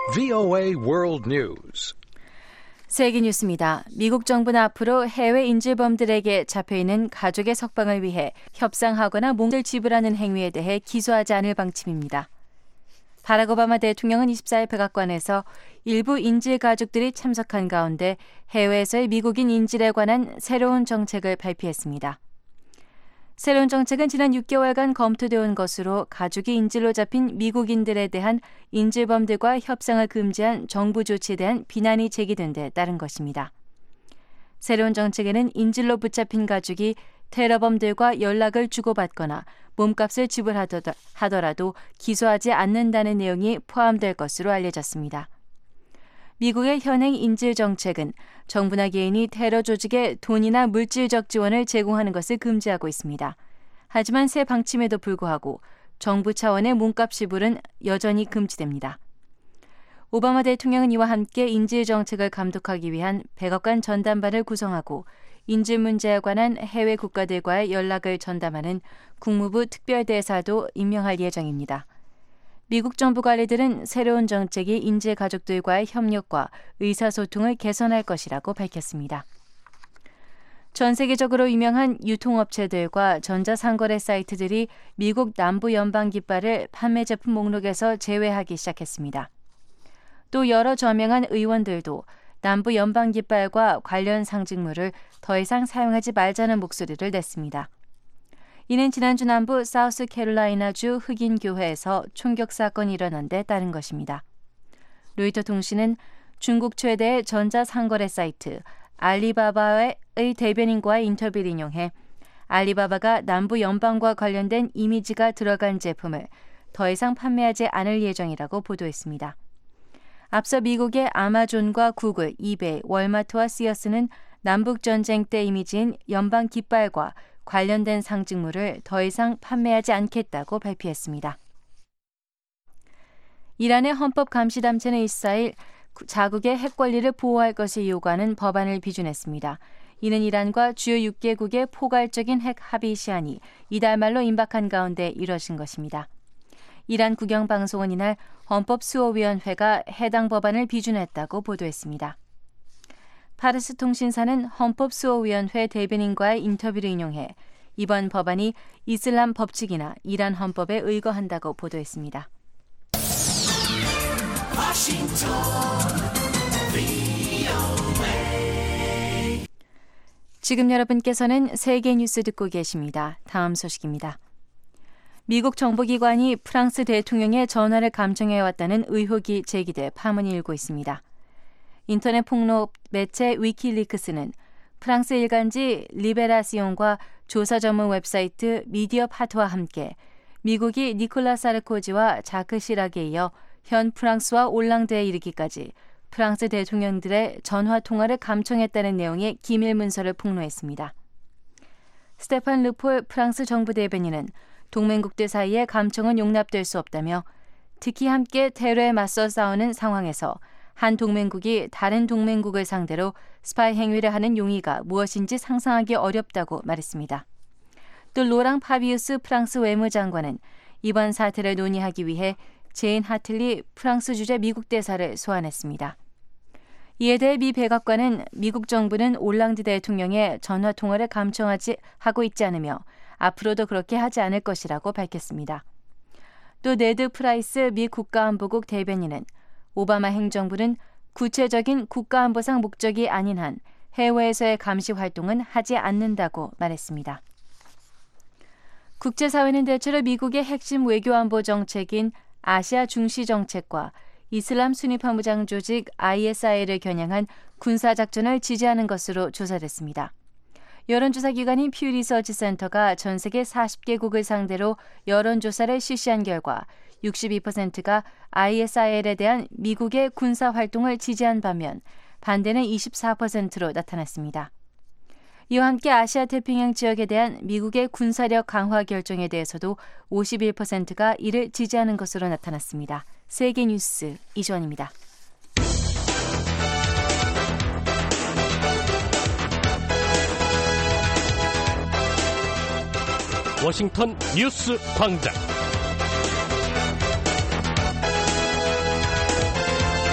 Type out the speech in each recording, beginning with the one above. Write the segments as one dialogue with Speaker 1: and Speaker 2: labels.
Speaker 1: VOA World News.
Speaker 2: 세계 뉴스입니다. 미국 정부는 앞으로 해외 인질범들에게 잡혀있는 가족의 석방을 위해 협상하거나 몽을 지불하는 행위에 대해 기소하지 않을 방침입니다. 바락 오바마 대통령은 24일 백악관에서 일부 인질 가족들이 참석한 가운데 해외에서의 미국인 인질에 관한 새로운 정책을 발표했습니다. 새로운 정책은 지난 6개월간 검토되어 온 것으로 가족이 인질로 잡힌 미국인들에 대한 인질범들과 협상을 금지한 정부 조치에 대한 비난이 제기된 데 따른 것입니다. 새로운 정책에는 인질로 붙잡힌 가족이 테러범들과 연락을 주고받거나 몸값을 지불하더라도 기소하지 않는다는 내용이 포함될 것으로 알려졌습니다. 미국의 현행 인질 정책은 정부나 개인이 테러 조직에 돈이나 물질적 지원을 제공하는 것을 금지하고 있습니다. 하지만 새 방침에도 불구하고 정부 차원의 몸값 지불은 여전히 금지됩니다. 오바마 대통령은 이와 함께 인질 정책을 감독하기 위한 백악관 전담반을 구성하고 인질 문제에 관한 해외 국가들과의 연락을 전담하는 국무부 특별대사도 임명할 예정입니다. 미국 정부 관리들은 새로운 정책이 인질 가족들과의 협력과 의사소통을 개선할 것이라고 밝혔습니다. 전 세계적으로 유명한 유통업체들과 전자상거래 사이트들이 미국 남부 연방 깃발을 판매 제품 목록에서 제외하기 시작했습니다. 또 여러 저명한 의원들도 남부 연방 깃발과 관련 상징물을 더 이상 사용하지 말자는 목소리를 냈습니다. 이는 지난주 남부 사우스캐롤라이나주 흑인 교회에서 총격 사건이 일어난 데 따른 것입니다. 로이터 통신은 중국 최대의 전자상거래 사이트 알리바바의 대변인과의 인터뷰를 인용해 알리바바가 남부 연방과 관련된 이미지가 들어간 제품을 더 이상 판매하지 않을 예정이라고 보도했습니다. 앞서 미국의 아마존과 구글, 이베이, 월마트와 시어스는 남북전쟁 때 이미지인 연방 깃발과 관련된 상징물을 더 이상 판매하지 않겠다고 발표했습니다. 이란의 헌법감시단체는 24일 자국의 핵 권리를 보호할 것을 요구하는 법안을 비준했습니다. 이는 이란과 주요 6개국의 포괄적인 핵 합의 시한이 이달 말로 임박한 가운데 이뤄진 것입니다. 이란 국영방송은 이날 헌법수호위원회가 해당 법안을 비준했다고 보도했습니다. 파르스 통신사는 헌법수호위원회 대변인과의 인터뷰를 인용해 이번 법안이 이슬람 법칙이나 이란 헌법에 의거한다고 보도했습니다. 지금 여러분께서는 세계 뉴스 듣고 계십니다. 다음 소식입니다. 미국 정보기관이 프랑스 대통령의 전화를 감청해왔다는 의혹이 제기돼 파문이 일고 있습니다. 인터넷 폭로 매체 위키리크스는 프랑스 일간지 리베라시옹과 조사 전문 웹사이트 미디어파트와 함께 미국이 니콜라 사르코지와 자크 시락에 이어 현 프랑스와 올랑드에 이르기까지 프랑스 대통령들의 전화 통화를 감청했다는 내용의 기밀 문서를 폭로했습니다. 스테판 르폴 프랑스 정부 대변인은 동맹국들 사이의 감청은 용납될 수 없다며 특히 함께 테러에 맞서 싸우는 상황에서 한 동맹국이 다른 동맹국을 상대로 스파이 행위를 하는 용의가 무엇인지 상상하기 어렵다고 말했습니다. 또 로랑 파비우스 프랑스 외무장관은 이번 사태를 논의하기 위해 제인 하틀리 프랑스 주재 미국 대사를 소환했습니다. 이에 대해 미 백악관은 미국 정부는 올랑드 대통령의 전화 통화를 감청하고 있지 않으며 앞으로도 그렇게 하지 않을 것이라고 밝혔습니다. 또 네드 프라이스 미 국가안보국 대변인은 오바마 행정부는 구체적인 국가안보상 목적이 아닌 한 해외에서의 감시 활동은 하지 않는다고 말했습니다. 국제사회는 대체로 미국의 핵심 외교안보 정책인 아시아 중시 정책과 이슬람 순위파 무장 조직 ISI를 겨냥한 군사작전을 지지하는 것으로 조사됐습니다. 여론조사기관인 퓨 리서치 센터가 전 세계 40개국을 상대로 여론조사를 실시한 결과 62%가 ISIL에 대한 미국의 군사활동을 지지한 반면 반대는 24%로 나타났습니다. 이와 함께 아시아 태평양 지역에 대한 미국의 군사력 강화 결정에 대해서도 51%가 이를 지지하는 것으로 나타났습니다. 세계 뉴스 이주원입니다.
Speaker 3: 워싱턴 뉴스 광장.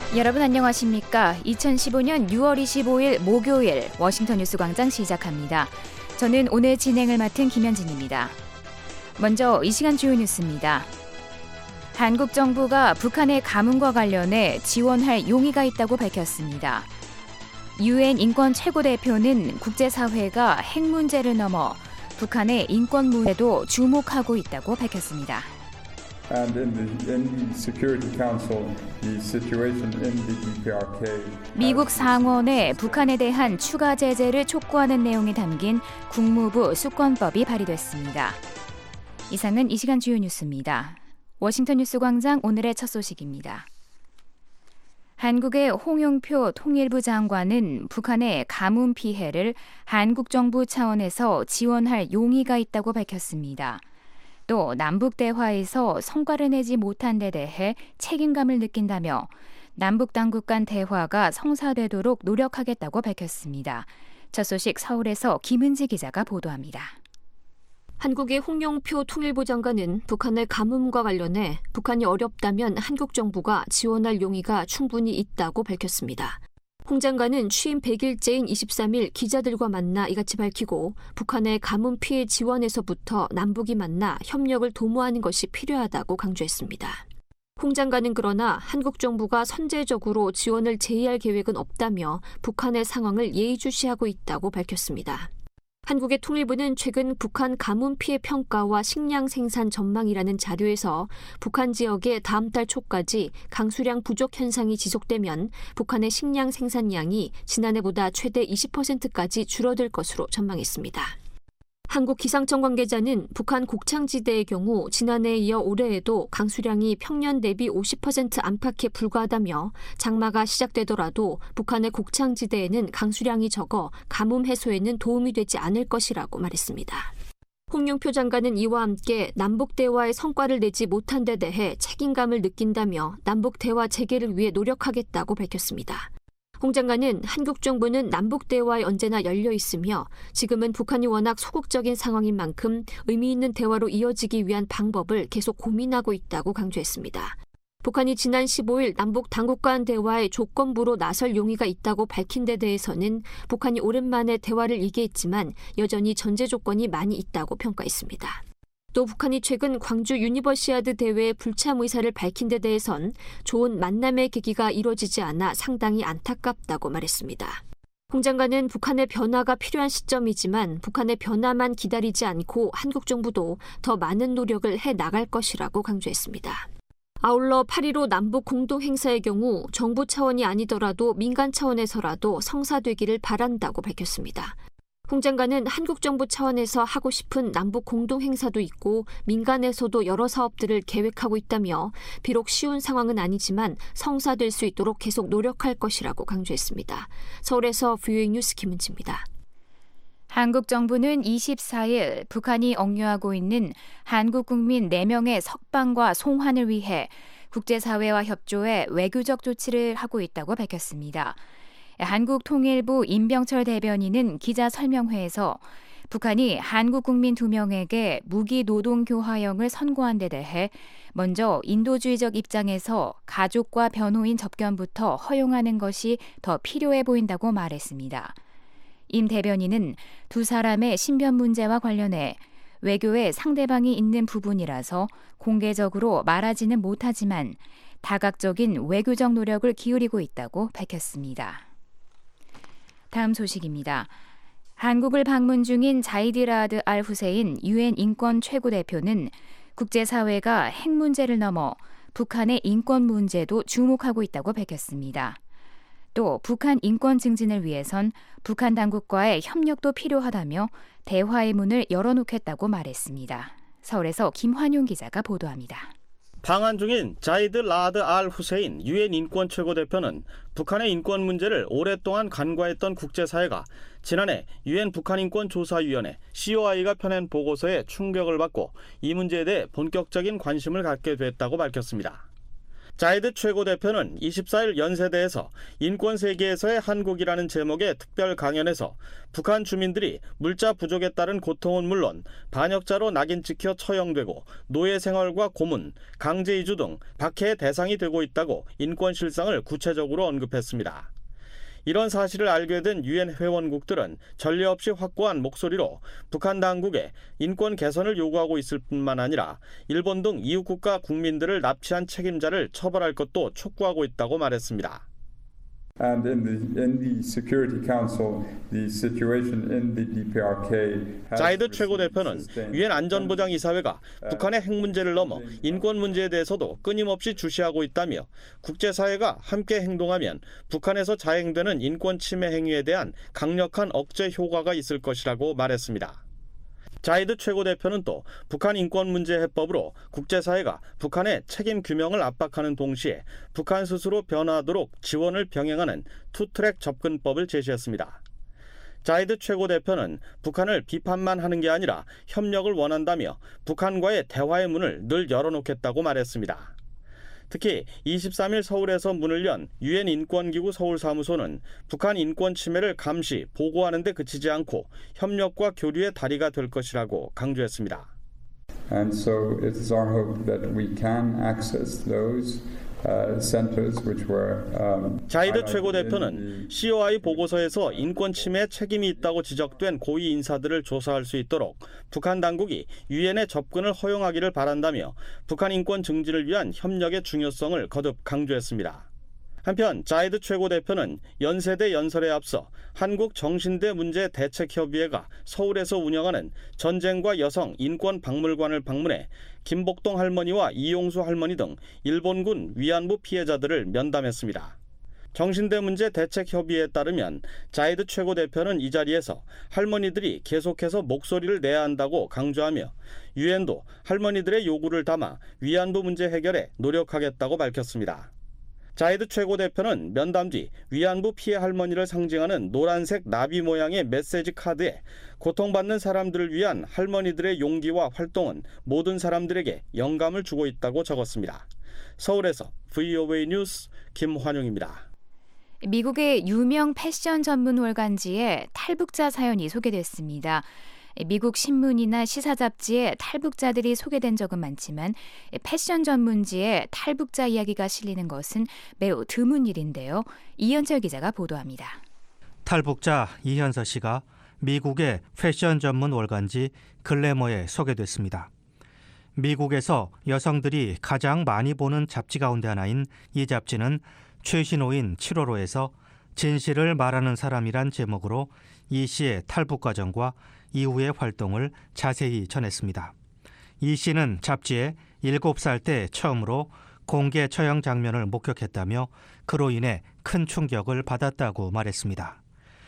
Speaker 4: 여러분 안녕하십니까? 2015년 6월 25일 목요일 워싱턴 뉴스광장 시작합니다. 저는 오늘 진행을 맡은 김현진입니다. 먼저 이 시간 주요 뉴스입니다. 한국 정부가 북한의 가뭄과 관련해 지원할 용의가 있다고 밝혔습니다. UN 인권 최고대표는 국제사회가 핵 문제를 넘어 북한의 인권 문제도 주목하고 있다고 밝혔습니다. 미국 상원에 북한에 대한 추가 제재를 촉구하는 내용이 담긴 국무부 수권법이 발의됐습니다. 이상은 이 시간 주요 뉴스입니다. 워싱턴 뉴스광장 오늘의 첫 소식입니다. 한국의 홍영표 통일부 장관은 북한의 가뭄 피해를 한국 정부 차원에서 지원할 용의가 있다고 밝혔습니다. 또 남북 대화에서 성과를 내지 못한 데 대해 책임감을 느낀다며 남북 당국 간 대화가 성사되도록 노력하겠다고 밝혔습니다. 첫 소식 서울에서 김은지 기자가 보도합니다.
Speaker 5: 한국의 홍영표 통일부 장관은 북한의 가뭄과 관련해 북한이 어렵다면 한국 정부가 지원할 용의가 충분히 있다고 밝혔습니다. 홍 장관은 취임 100일째인 23일 기자들과 만나 이같이 밝히고 북한의 가뭄 피해 지원에서부터 남북이 만나 협력을 도모하는 것이 필요하다고 강조했습니다. 홍 장관은 그러나 한국 정부가 선제적으로 지원을 제의할 계획은 없다며 북한의 상황을 예의주시하고 있다고 밝혔습니다. 한국의 통일부는 최근 북한 가뭄 피해 평가와 식량 생산 전망이라는 자료에서 북한 지역에 다음 달 초까지 강수량 부족 현상이 지속되면 북한의 식량 생산량이 지난해보다 최대 20%까지 줄어들 것으로 전망했습니다. 한국 기상청 관계자는 북한 곡창지대의 경우 지난해에 이어 올해에도 강수량이 평년 대비 50% 안팎에 불과하다며 장마가 시작되더라도 북한의 곡창지대에는 강수량이 적어 가뭄 해소에는 도움이 되지 않을 것이라고 말했습니다. 홍영표 장관은 이와 함께 남북 대화의 성과를 내지 못한 데 대해 책임감을 느낀다며 남북 대화 재개를 위해 노력하겠다고 밝혔습니다. 홍 장관은 한국 정부는 남북 대화에 언제나 열려 있으며 지금은 북한이 워낙 소극적인 상황인 만큼 의미 있는 대화로 이어지기 위한 방법을 계속 고민하고 있다고 강조했습니다. 북한이 지난 15일 남북 당국 간 대화에 조건부로 나설 용의가 있다고 밝힌 데 대해서는 북한이 오랜만에 대화를 이개했지만 여전히 전제 조건이 많이 있다고 평가했습니다. 또 북한이 최근 광주 유니버시아드 대회에 불참 의사를 밝힌 데 대해선 좋은 만남의 계기가 이루어지지 않아 상당히 안타깝다고 말했습니다. 홍 장관은 북한의 변화가 필요한 시점이지만 북한의 변화만 기다리지 않고 한국 정부도 더 많은 노력을 해나갈 것이라고 강조했습니다. 아울러 8.15 남북 공동행사의 경우 정부 차원이 아니더라도 민간 차원에서라도 성사되기를 바란다고 밝혔습니다. 홍 장관은 한국 정부 차원에서 하고 싶은 남북 공동행사도 있고 민간에서도 여러 사업들을 계획하고 있다며 비록 쉬운 상황은 아니지만 성사될 수 있도록 계속 노력할 것이라고 강조했습니다. 서울에서 VOA 뉴스 김은지입니다.
Speaker 4: 한국 정부는 24일 북한이 억류하고 있는 한국 국민 4명의 석방과 송환을 위해 국제사회와 협조해 외교적 조치를 하고 있다고 밝혔습니다. 한국통일부 임병철 대변인은 기자 설명회에서 북한이 한국 국민 2명에게 무기 노동 교화형을 선고한 데 대해 먼저 인도주의적 입장에서 가족과 변호인 접견부터 허용하는 것이 더 필요해 보인다고 말했습니다. 임 대변인은 두 사람의 신변 문제와 관련해 외교에 상대방이 있는 부분이라서 공개적으로 말하지는 못하지만 다각적인 외교적 노력을 기울이고 있다고 밝혔습니다. 다음 소식입니다. 한국을 방문 중인 자이드 라드 알 후세인 UN 인권 최고대표는 국제사회가 핵 문제를 넘어 북한의 인권 문제도 주목하고 있다고 밝혔습니다. 또 북한 인권 증진을 위해선 북한 당국과의 협력도 필요하다며 대화의 문을 열어놓겠다고 말했습니다. 서울에서 김환용 기자가 보도합니다.
Speaker 6: 방한 중인 자이드 라드 알 후세인 UN 인권 최고대표는 북한의 인권 문제를 오랫동안 간과했던 국제사회가 지난해 UN 북한인권조사위원회 COI가 펴낸 보고서에 충격을 받고 이 문제에 대해 본격적인 관심을 갖게 됐다고 밝혔습니다. 자이드 최고 대표는 24일 연세대에서 인권 세계에서의 한국이라는 제목의 특별 강연에서 북한 주민들이 물자 부족에 따른 고통은 물론 반역자로 낙인 찍혀 처형되고 노예 생활과 고문, 강제 이주 등 박해의 대상이 되고 있다고 인권 실상을 구체적으로 언급했습니다. 이런 사실을 알게 된 유엔 회원국들은 전례 없이 확고한 목소리로 북한 당국에 인권 개선을 요구하고 있을 뿐만 아니라 일본 등 이웃국가 국민들을 납치한 책임자를 처벌할 것도 촉구하고 있다고 말했습니다.
Speaker 7: And in the Security Council, the situation in the DPRK
Speaker 6: 자이드 최고 대표는 유엔 안전보장이사회가 북한의 핵 문제를 넘어 인권 문제에 대해서도 끊임없이 주시하고 있다며 국제사회가 함께 행동하면 북한에서 자행되는 인권 침해 행위에 대한 강력한 억제 효과가 있을 것이라고 말했습니다. 자이드 최고 대표는 또 북한 인권 문제 해법으로 국제사회가 북한의 책임 규명을 압박하는 동시에 북한 스스로 변화하도록 지원을 병행하는 투트랙 접근법을 제시했습니다. 자이드 최고 대표는 북한을 비판만 하는 게 아니라 협력을 원한다며 북한과의 대화의 문을 늘 열어놓겠다고 말했습니다. 특히 23일 서울에서 문을 연 유엔 인권기구 서울사무소는 북한 인권 침해를 감시, 보고하는 데 그치지 않고 협력과 교류의 다리가 될 것이라고 강조했습니다.
Speaker 7: And so it is our hope that we can access those centers which were
Speaker 6: 자이드 최고 대표는 COI 보고서에서 인권 침해에 책임이 있다고 지적된 고위 인사들을 조사할 수 있도록 북한 당국이 유엔의 접근을 허용하기를 바란다며 북한 인권 증진을 위한 협력의 중요성을 거듭 강조했습니다. 한편 자이드 최고 대표는 연세대 연설에 앞서 한국정신대 문제 대책협의회가 서울에서 운영하는 전쟁과 여성 인권 박물관을 방문해 김복동 할머니와 이용수 할머니 등 일본군 위안부 피해자들을 면담했습니다. 정신대 문제 대책협의회에 따르면 자이드 최고 대표는 이 자리에서 할머니들이 계속해서 목소리를 내야 한다고 강조하며 유엔도 할머니들의 요구를 담아 위안부 문제 해결에 노력하겠다고 밝혔습니다. 자이드 최고 대표는 면담 뒤 위안부 피해 할머니를 상징하는 노란색 나비 모양의 메시지 카드에 고통받는 사람들을 위한 할머니들의 용기와 활동은 모든 사람들에게 영감을 주고 있다고 적었습니다. 서울에서 VOA 뉴스 김환용입니다.
Speaker 4: 미국의 유명 패션 전문 월간지에 탈북자 사연이 소개됐습니다. 미국 신문이나 시사 잡지에 탈북자들이 소개된 적은 많지만 패션 전문지에 탈북자 이야기가 실리는 것은 매우 드문 일인데요. 이현철 기자가 보도합니다.
Speaker 8: 탈북자 이현서 씨가 미국의 패션 전문 월간지 글래머에 소개됐습니다. 미국에서 여성들이 가장 많이 보는 잡지 가운데 하나인 이 잡지는 최신호인 7월호에서 진실을 말하는 사람이란 제목으로 이 씨의 탈북 과정과 이후의 활동을 자세히 전했습니다. 이 씨는 잡지에 7살 때 처음으로 공개 처형 장면을 목격했다며 그로 인해 큰 충격을 받았다고 말했습니다.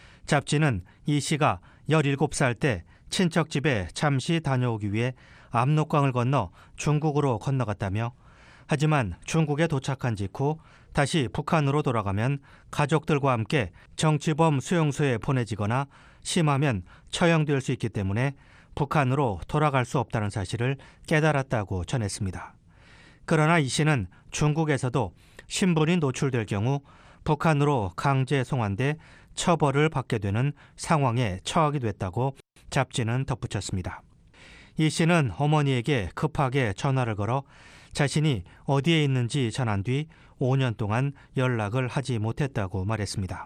Speaker 8: 잡지는 이 씨가 17살 때 친척 집에 잠시 다녀오기 위해 압록강을 건너 중국으로 건너갔다며 하지만 중국에 도착한 직후 다시 북한으로 돌아가면 가족들과 함께 정치범 수용소에 보내지거나 심하면 처형될 수 있기 때문에 북한으로 돌아갈 수 없다는 사실을 깨달았다고 전했습니다. 그러나 이 씨는 중국에서도 신분이 노출될 경우 북한으로 강제 송환돼 처벌을 받게 되는 상황에 처하게 됐다고 잡지는 덧붙였습니다. 이 씨는 어머니에게 급하게 전화를 걸어 자신이 어디에 있는지 전한 뒤 5년 동안 연락을 하지 못했다고 말했습니다.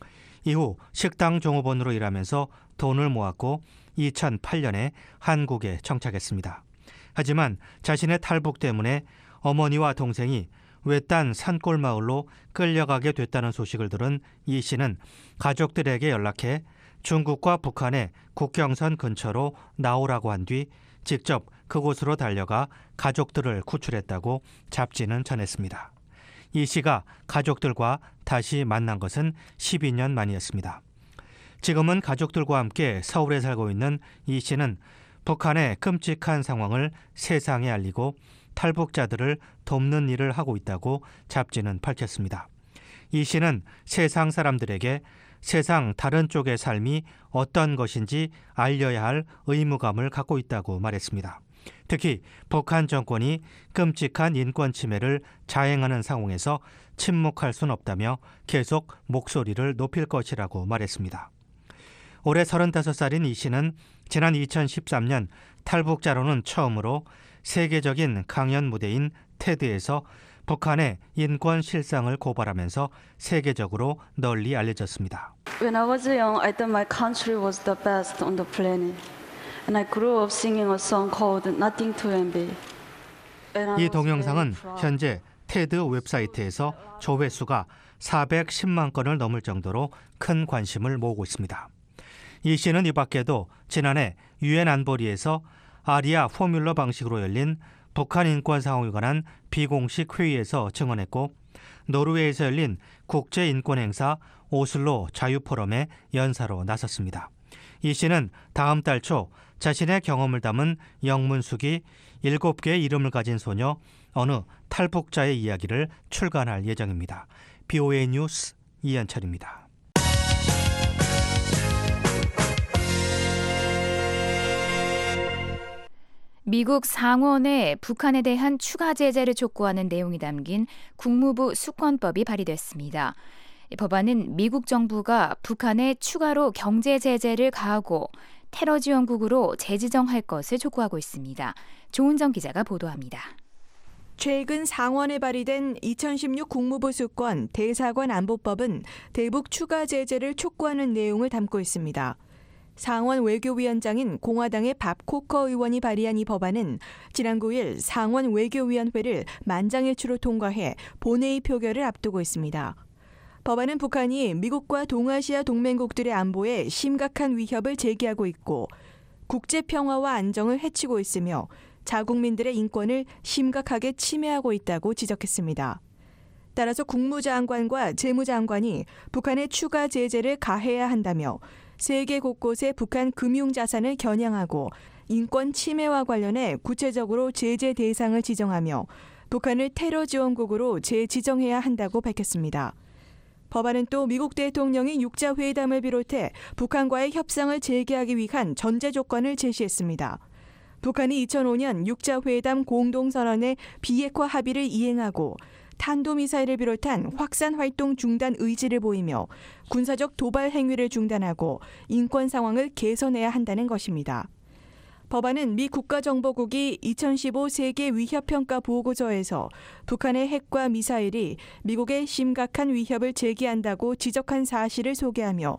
Speaker 8: 이후 식당 종업원으로 일하면서 돈을 모았고 2008년에 한국에 정착했습니다. 하지만 자신의 탈북 때문에 어머니와 동생이 외딴 산골 마을로 끌려가게 됐다는 소식을 들은 이 씨는 가족들에게 연락해 중국과 북한의 국경선 근처로 나오라고 한 뒤 직접 그곳으로 달려가 가족들을 구출했다고 잡지는 전했습니다. 이 씨가 가족들과 다시 만난 것은 12년 만이었습니다. 지금은 가족들과 함께 서울에 살고 있는 이 씨는 북한의 끔찍한 상황을 세상에 알리고 탈북자들을 돕는 일을 하고 있다고 잡지는 밝혔습니다. 이 씨는 세상 사람들에게 세상 다른 쪽의 삶이 어떤 것인지 알려야 할 의무감을 갖고 있다고 말했습니다. 특히 북한 정권이 끔찍한 인권 침해를 자행하는 상황에서 침묵할 수는 없다며 계속 목소리를 높일 것이라고 말했습니다. 올해 35살인 이 씨는 지난 2013년 탈북자로는 처음으로 세계적인 강연 무대인 테드에서 북한의 인권 실상을 고발하면서 세계적으로 널리 알려졌습니다.
Speaker 9: When I was young, I thought my country was the best on the planet. And I grew up singing a song called Nothing to Envy.
Speaker 8: 이 동영상은 현재 테드 웹사이트에서 조회수가 410만 건을 넘을 정도로 큰 관심을 모으고 있습니다. 이 씨는 이 밖에도 지난해 유엔 안보리에서 아리아 포뮬러 방식으로 열린 북한 인권 상황에 관한 비공식 회의에서 증언했고, 노르웨이에서 열린 국제인권행사 오슬로 자유포럼의 연사로 나섰습니다. 이 씨는 다음 달 초 자신의 경험을 담은 영문수기 7개의 이름을 가진 소녀 어느 탈북자의 이야기를 출간할 예정입니다. BOA 뉴스 이현철입니다.
Speaker 4: 미국 상원에 북한에 대한 추가 제재를 촉구하는 내용이 담긴 국무부 수권법이 발의됐습니다. 이 법안은 미국 정부가 북한에 추가로 경제 제재를 가하고 테러 지원국으로 재지정할 것을 촉구하고 있습니다. 조은정 기자가 보도합니다.
Speaker 10: 최근 상원에 발의된 2016 국무부 수권 대사관 안보법은 대북 추가 제재를 촉구하는 내용을 담고 있습니다. 상원 외교위원장인 공화당의 밥 코커 의원이 발의한 이 법안은 지난 9일 상원 외교위원회를 만장일치로 통과해 본회의 표결을 앞두고 있습니다. 법안은 북한이 미국과 동아시아 동맹국들의 안보에 심각한 위협을 제기하고 있고 국제 평화와 안정을 해치고 있으며 자국민들의 인권을 심각하게 침해하고 있다고 지적했습니다. 따라서 국무장관과 재무장관이 북한에 추가 제재를 가해야 한다며 세계 곳곳의 북한 금융자산을 겨냥하고 인권 침해와 관련해 구체적으로 제재 대상을 지정하며 북한을 테러 지원국으로 재지정해야 한다고 밝혔습니다. 법안은 또 미국 대통령이 6자 회담을 비롯해 북한과의 협상을 재개하기 위한 전제 조건을 제시했습니다. 북한이 2005년 6자 회담 공동선언의 비핵화 합의를 이행하고 탄도미사일을 비롯한 확산 활동 중단 의지를 보이며 군사적 도발 행위를 중단하고 인권 상황을 개선해야 한다는 것입니다. 법안은 미 국가정보국이 2015 세계 위협평가 보고서에서 북한의 핵과 미사일이 미국의 심각한 위협을 제기한다고 지적한 사실을 소개하며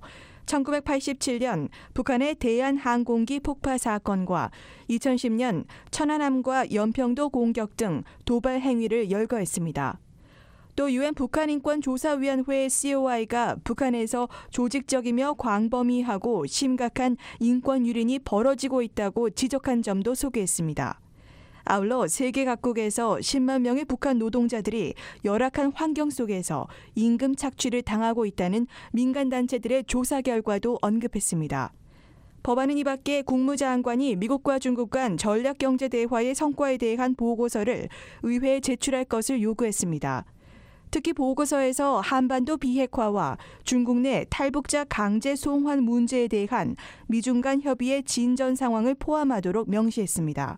Speaker 10: 1987년 북한의 대한항공기 폭파 사건과 2010년 천안함과 연평도 공격 등 도발 행위를 열거했습니다. 또 유엔 북한인권조사위원회 COI가 북한에서 조직적이며 광범위하고 심각한 인권 유린이 벌어지고 있다고 지적한 점도 소개했습니다. 아울러 세계 각국에서 10만 명의 북한 노동자들이 열악한 환경 속에서 임금 착취를 당하고 있다는 민간단체들의 조사 결과도 언급했습니다. 법안은 이 밖에 국무장관이 미국과 중국 간 전략경제 대화의 성과에 대한 보고서를 의회에 제출할 것을 요구했습니다. 특히 보고서에서 한반도 비핵화와 중국 내 탈북자 강제 송환 문제에 대한 미중 간 협의의 진전 상황을 포함하도록 명시했습니다.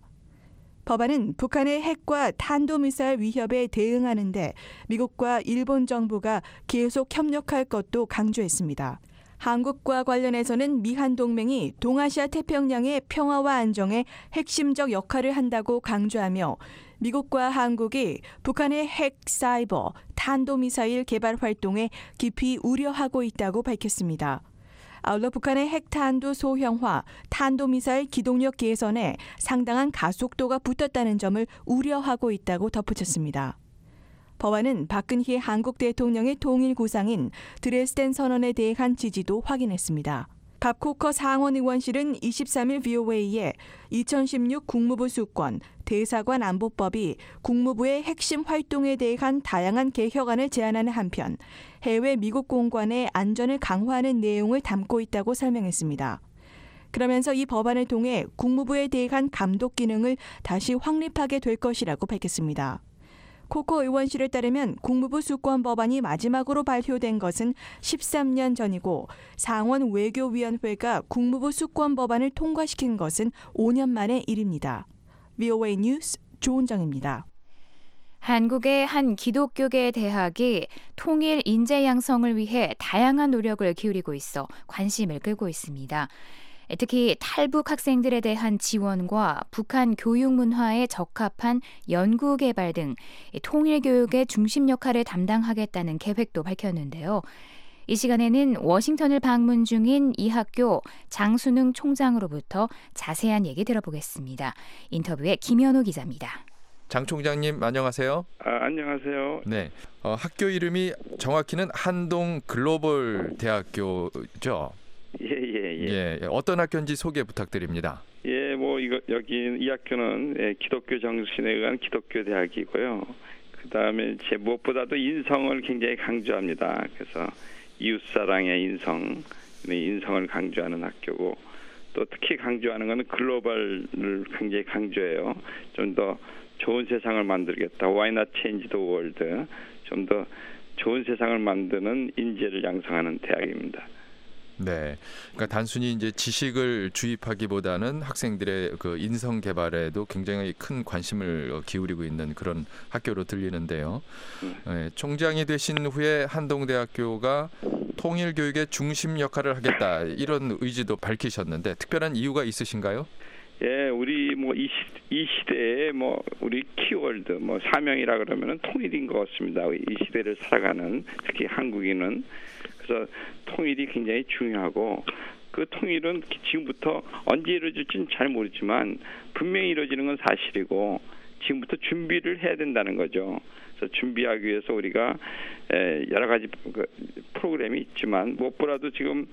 Speaker 10: 법안은 북한의 핵과 탄도미사일 위협에 대응하는 데 미국과 일본 정부가 계속 협력할 것도 강조했습니다. 한국과 관련해서는 미한 동맹이 동아시아 태평양의 평화와 안정에 핵심적 역할을 한다고 강조하며 미국과 한국이 북한의 핵, 사이버, 탄도미사일 개발 활동에 깊이 우려하고 있다고 밝혔습니다. 아울러 북한의 핵탄두 소형화, 탄도미사일 기동력 개선에 상당한 가속도가 붙었다는 점을 우려하고 있다고 덧붙였습니다. 법안은 박근혜 한국 대통령의 통일 구상인 드레스덴 선언에 대한 지지도 확인했습니다. 밥 코커 상원 의원실은 23일 VOA에 2016 국무부 수권 대사관 안보법이 국무부의 핵심 활동에 대한 다양한 개혁안을 제안하는 한편 해외 미국 공관의 안전을 강화하는 내용을 담고 있다고 설명했습니다. 그러면서 이 법안을 통해 국무부에 대한 감독 기능을 다시 확립하게 될 것이라고 밝혔습니다. 코커 의원실에 따르면 국무부 수권 법안이 마지막으로 발표된 것은 13년 전이고 상원 외교위원회가 국무부 수권 법안을 통과시킨 것은 5년 만의 일입니다. VOA 뉴스 조은정입니다.
Speaker 4: 한국의 한 기독교계 대학이 통일 인재 양성을 위해 다양한 노력을 기울이고 있어 관심을 끌고 있습니다. 특히 탈북 학생들에 대한 지원과 북한 교육 문화에 적합한 연구 개발 등 통일 교육의 중심 역할을 담당하겠다는 계획도 밝혔는데요. 이 시간에는 워싱턴을 방문 중인 이 학교 장순웅 총장으로부터 자세한 얘기 들어보겠습니다. 인터뷰에 김현우 기자입니다.
Speaker 11: 장 총장님 안녕하세요.
Speaker 12: 안녕하세요.
Speaker 11: 네, 학교 이름이 정확히는 한동 글로벌 대학교죠. 예. 어떤 학교인지 소개 부탁드립니다.
Speaker 12: 예, 이 학교는 기독교 정신에 의한 기독교 대학이고요. 그다음에 무엇보다도 인성을 굉장히 강조합니다. 그래서 이웃사랑의 인성을 강조하는 학교고, 또 특히 강조하는 것은 글로벌을 굉장히 강조해요. 좀 더 좋은 세상을 만들겠다. Why not change the world? 좀 더 좋은 세상을 만드는 인재를 양성하는 대학입니다.
Speaker 11: 네, 그러니까 단순히 이제 지식을 주입하기보다는 학생들의 그 인성 개발에도 굉장히 큰 관심을 기울이고 있는 그런 학교로 들리는데요. 네, 총장이 되신 후에 한동대학교가 통일 교육의 중심 역할을 하겠다 이런 의지도 밝히셨는데 특별한 이유가 있으신가요?
Speaker 12: 예, 우리 이 시대에 우리 키워드 사명이라 그러면은 통일인 것 같습니다. 이 시대를 살아가는 특히 한국인은. 그래서 통일이 굉장히 중요하고, 그 통일은 지금부터 언제 이루어질지는 잘 모르지만 분명히 이루어지는 건 사실이고 지금부터 준비를 해야 된다는 거죠. 그래서 준비하기 위해서 우리가 여러 가지 프로그램이 있지만 무엇보다도 지금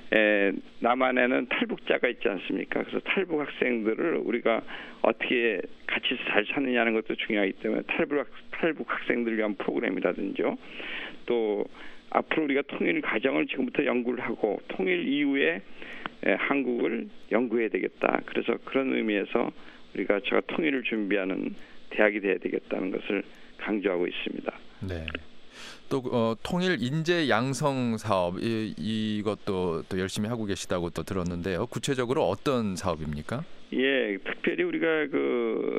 Speaker 12: 남한에는 탈북자가 있지 않습니까? 그래서 탈북 학생들을 우리가 어떻게 같이 잘 사느냐는 것도 중요하기 때문에 탈북 학생들을 위한 프로그램이라든지요. 또 앞으로 우리가 통일 과정을 지금부터 연구를 하고 통일 이후에 한국을 연구해야 되겠다. 그래서 그런 의미에서 우리가 제가 통일을 준비하는 대학이 돼야 되겠다는 것을 강조하고 있습니다.
Speaker 11: 네. 또 통일 인재 양성 사업 이것도 또 열심히 하고 계시다고 또 들었는데요. 구체적으로 어떤 사업입니까?
Speaker 12: 예, 특별히 우리가 그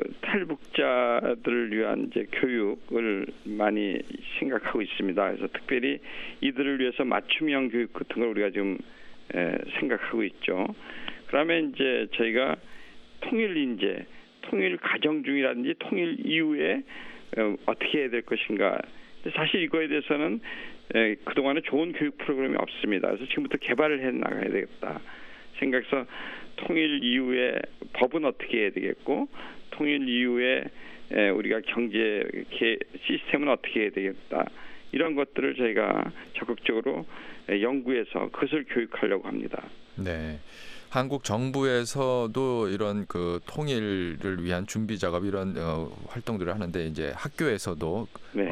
Speaker 12: 탈북자들을 위한 이제 교육을 많이 생각하고 있습니다. 그래서 특별히 이들을 위해서 맞춤형 교육 같은 걸 우리가 지금 생각하고 있죠. 그러면 이제 저희가 통일 인재, 통일 과정 중이라든지 통일 이후에 어떻게 해야 될 것인가. 사실 이거에 대해서는 그동안에 좋은 교육 프로그램이 없습니다. 그래서 지금부터 개발을 해 나가야 되겠다 생각해서 통일 이후에 법은 어떻게 해야 되겠고, 통일 이후에 우리가 경제 시스템은 어떻게 해야 되겠다, 이런 것들을 저희가 적극적으로 연구해서 그것을 교육하려고 합니다.
Speaker 11: 네. 한국 정부에서도 이런 그 통일을 위한 준비 작업 이런 활동들을 하는데 이제 학교에서도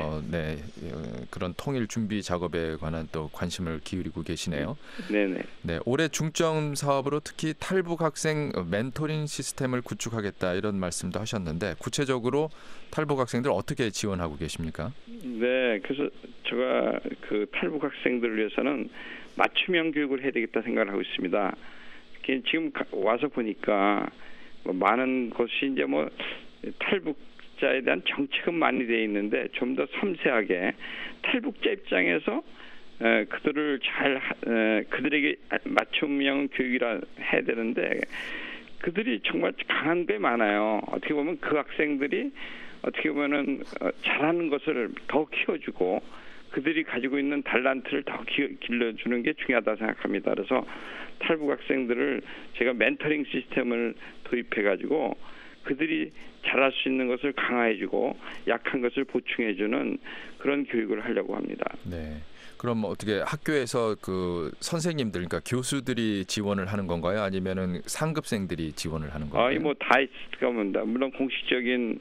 Speaker 11: 그런 통일 준비 작업에 관한 또 관심을 기울이고 계시네요.
Speaker 12: 네네.
Speaker 11: 네, 올해 중점 사업으로 특히 탈북 학생 멘토링 시스템을 구축하겠다 이런 말씀도 하셨는데 구체적으로 탈북 학생들 어떻게 지원하고 계십니까?
Speaker 12: 네, 그래서 제가 그 탈북 학생들을 위해서는 맞춤형 교육을 해야 되겠다 생각을 하고 있습니다. 지금 와서 보니까 많은 것이 이제 탈북자에 대한 정책은 많이 돼 있는데 좀 더 섬세하게 탈북자 입장에서 그들을 그들에게 맞춤형 교육이라 해야 되는데 그들이 정말 강한 게 많아요. 어떻게 보면 그 학생들이 어떻게 보면은 잘하는 것을 더 키워주고 그들이 가지고 있는 달란트를 더 길러주는 게 중요하다 생각합니다. 그래서 탈북 학생들을 제가 멘토링 시스템을 도입해가지고 그들이 잘할 수 있는 것을 강화해주고 약한 것을 보충해주는 그런 교육을 하려고 합니다.
Speaker 11: 네. 그럼 어떻게 학교에서 그 선생님들, 그러니까 교수들이 지원을 하는 건가요? 아니면은 상급생들이 지원을 하는 건가요?
Speaker 12: 다 있을 겁니다. 물론 공식적인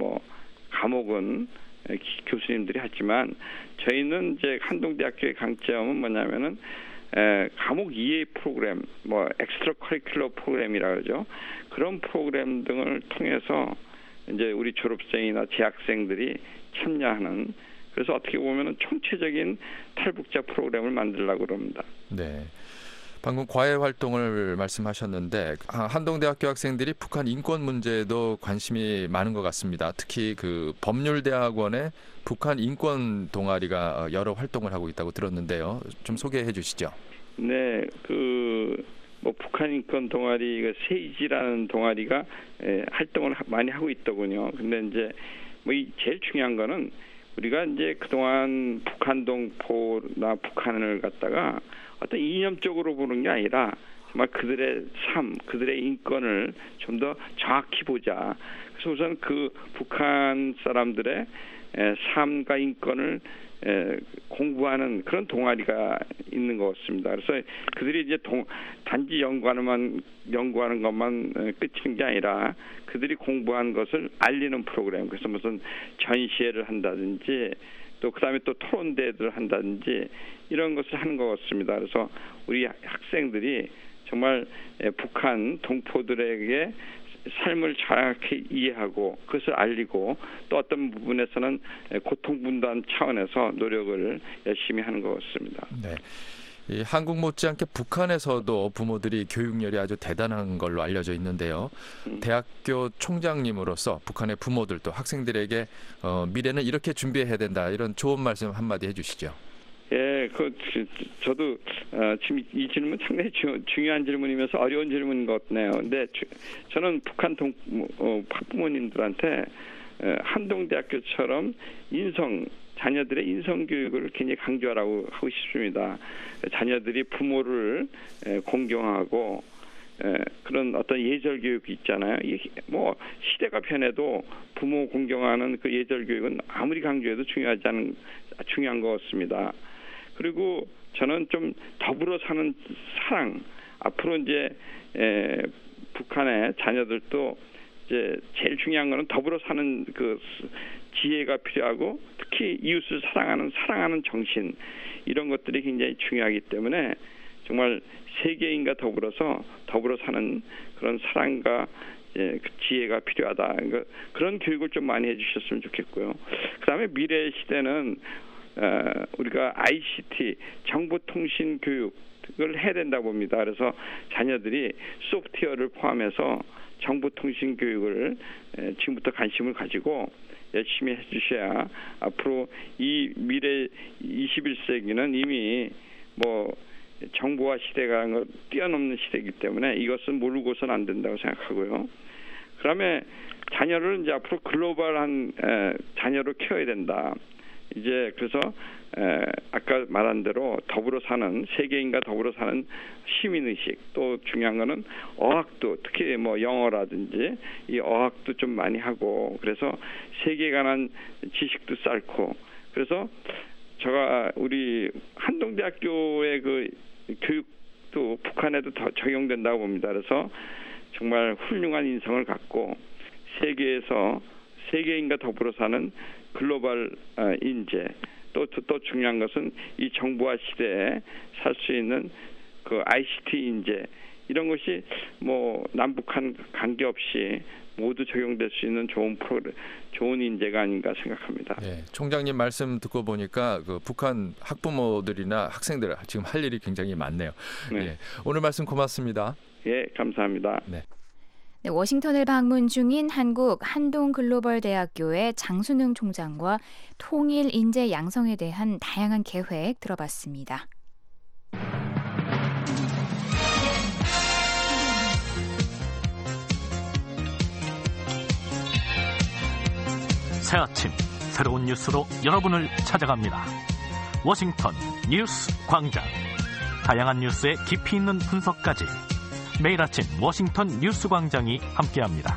Speaker 12: 과목은 교수님들이 하지만 저희는 이제 한동대학교의 강점은 뭐냐면은 과목 이외의 프로그램, 엑스트라 커리큘러 프로그램이라 그러죠. 그런 프로그램 등을 통해서 이제 우리 졸업생이나 재학생들이 참여하는, 그래서 어떻게 보면은 총체적인 탈북자 프로그램을 만들려고 그럽니다.
Speaker 11: 네. 방금 과외 활동을 말씀하셨는데 한동대학교 학생들이 북한 인권 문제에도 관심이 많은 것 같습니다. 특히 그 법률대학원의 북한 인권 동아리가 여러 활동을 하고 있다고 들었는데요. 좀 소개해 주시죠.
Speaker 12: 네, 북한 인권 동아리 세이지라는 동아리가 활동을 많이 하고 있더군요. 근데 이제 제일 중요한 거는 우리가 이제 그동안 북한 동포나 북한을 갖다가 어떤 이념적으로 보는 게 아니라 정말 그들의 삶, 그들의 인권을 좀 더 정확히 보자. 그래서 우선 그 북한 사람들의 삶과 인권을 공부하는 그런 동아리가 있는 것 같습니다. 그래서 그들이 이제 단지 연구하는 것만 끝인 게 아니라 그들이 공부한 것을 알리는 프로그램. 그래서 무슨 전시회를 한다든지 또 그다음에 또 토론대회를 한다든지 이런 것을 하는 것 같습니다. 그래서 우리 학생들이 정말 북한 동포들에게 삶을 정확히 이해하고 그것을 알리고 또 어떤 부분에서는 고통분담 차원에서 노력을 열심히 하는 것 같습니다.
Speaker 11: 네. 이 한국 못지않게 북한에서도 부모들이 교육열이 아주 대단한 걸로 알려져 있는데요. 대학교 총장님으로서 북한의 부모들 또 학생들에게 미래는 이렇게 준비해야 된다 이런 좋은 말씀 한마디 해주시죠.
Speaker 12: 예, 저도 지금 이 질문 상당히 중요한 질문이면서 어려운 질문인 것 같네요. 근데 저는 북한 학부모님들한테 한동대학교처럼 자녀들의 인성 교육을 굉장히 강조하라고 하고 싶습니다. 자녀들이 부모를 공경하고 그런 어떤 예절 교육이 있잖아요. 시대가 변해도 부모 공경하는 그 예절 교육은 아무리 강조해도 중요한 것 같습니다. 그리고 저는 좀 더불어 사는 사랑, 앞으로 이제 북한의 자녀들도 이제 제일 중요한 거는 더불어 사는 그 지혜가 필요하고 특히 이웃을 사랑하는 정신 이런 것들이 굉장히 중요하기 때문에 정말 세계인과 더불어 사는 그런 사랑과 지혜가 필요하다. 그런 교육을 좀 많이 해주셨으면 좋겠고요. 그다음에 미래 시대는 우리가 ICT 정보통신 교육을 해야 된다고 봅니다. 그래서 자녀들이 소프트웨어를 포함해서 정보통신 교육을 지금부터 관심을 가지고 열심히 해주셔야 앞으로 이 미래 21세기는 이미 정보화 시대가 뛰어넘는 시대이기 때문에 이것은 모르고서는 안 된다고 생각하고요. 그다음에 자녀를 이제 앞으로 글로벌한 자녀로 키워야 된다. 이제 그래서 아까 말한 대로 세계인과 더불어 사는 시민의식 또 중요한 거는 어학도 특히 영어라든지 이 어학도 좀 많이 하고 그래서 세계에 관한 지식도 쌓고 그래서 우리 한동대학교의 그 교육도 북한에도 더 적용된다고 봅니다. 그래서 정말 훌륭한 인성을 갖고 세계에서 세계인과 더불어 사는 글로벌 인재 또 중요한 것은 이 정보화 시대에 살 수 있는 그 ICT 인재 이런 것이 남북한 관계없이 모두 적용될 수 있는 좋은 인재가 아닌가 생각합니다.
Speaker 11: 네, 총장님 말씀 듣고 보니까 그 북한 학부모들이나 학생들 지금 할 일이 굉장히 많네요.
Speaker 12: 네.
Speaker 11: 예, 오늘 말씀 고맙습니다.
Speaker 12: 예, 감사합니다.
Speaker 11: 네.
Speaker 4: 네, 워싱턴을 방문 중인 한국 한동글로벌대학교의 장순흥 총장과 통일 인재 양성에 대한 다양한 계획 들어봤습니다.
Speaker 3: 새 아침 새로운 뉴스로 여러분을 찾아갑니다. 워싱턴 뉴스 광장. 다양한 뉴스의 깊이 있는 분석까지 매일 아침 워싱턴 뉴스 광장이 함께합니다.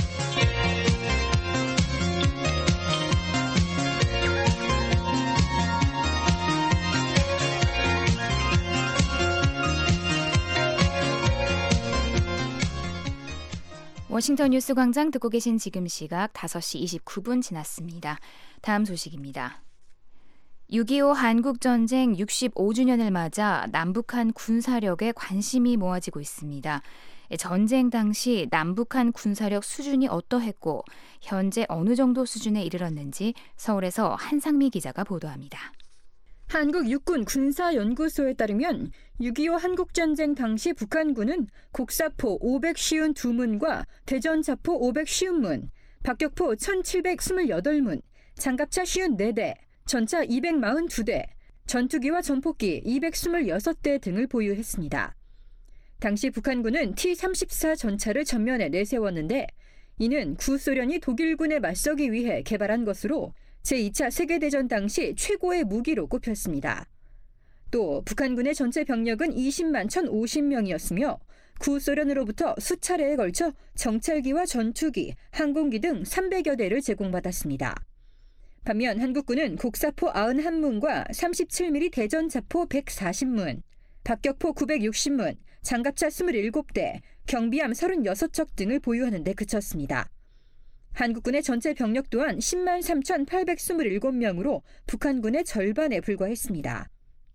Speaker 4: 워싱턴 뉴스 광장 듣고 계신 지금 시각 5시 29분 지났습니다. 다음 소식입니다. 6.25 한국전쟁 65주년을 맞아 남북한 군사력에 관심이 모아지고 있습니다. 전쟁 당시 남북한 군사력 수준이 어떠했고 현재 어느 정도 수준에 이르렀는지 서울에서 한상미 기자가 보도합니다.
Speaker 13: 한국 육군 군사연구소에 따르면 6.25 한국전쟁 당시 북한군은 곡사포 552문과 대전자포 550문, 박격포 1728문, 장갑차 54대, 전차 242대, 전투기와 전폭기 226대 등을 보유했습니다. 당시 북한군은 T-34 전차를 전면에 내세웠는데 이는 구소련이 독일군에 맞서기 위해 개발한 것으로 제2차 세계대전 당시 최고의 무기로 꼽혔습니다. 또 북한군의 전체 병력은 20만 1,050명이었으며 구소련으로부터 수차례에 걸쳐 정찰기와 전투기, 항공기 등 300여 대를 제공받았습니다. 반면 한국군은 곡사포 91문과 37mm 대전자포 140문, 박격포 960문, 장갑차 27대, 경비함 36척 등을 보유하는 데 그쳤습니다. 한국군의 전체 병력 또한 10만 3,827명으로 북한군의 절반에 불과했습니다.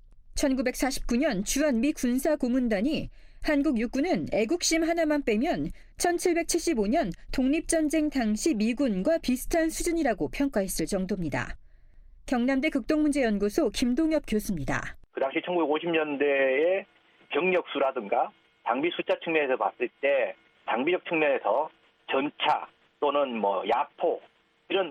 Speaker 13: 1949년 주한미 군사고문단이 한국 육군은 애국심 하나만 빼면 1775년 독립전쟁 당시 미군과 비슷한 수준이라고 평가했을 정도입니다. 경남대 극동문제연구소 김동엽 교수입니다.
Speaker 14: 그 당시 1950년대의 병력수라든가 장비 숫자 측면에서 봤을 때 장비적 측면에서 전차 또는 야포 이런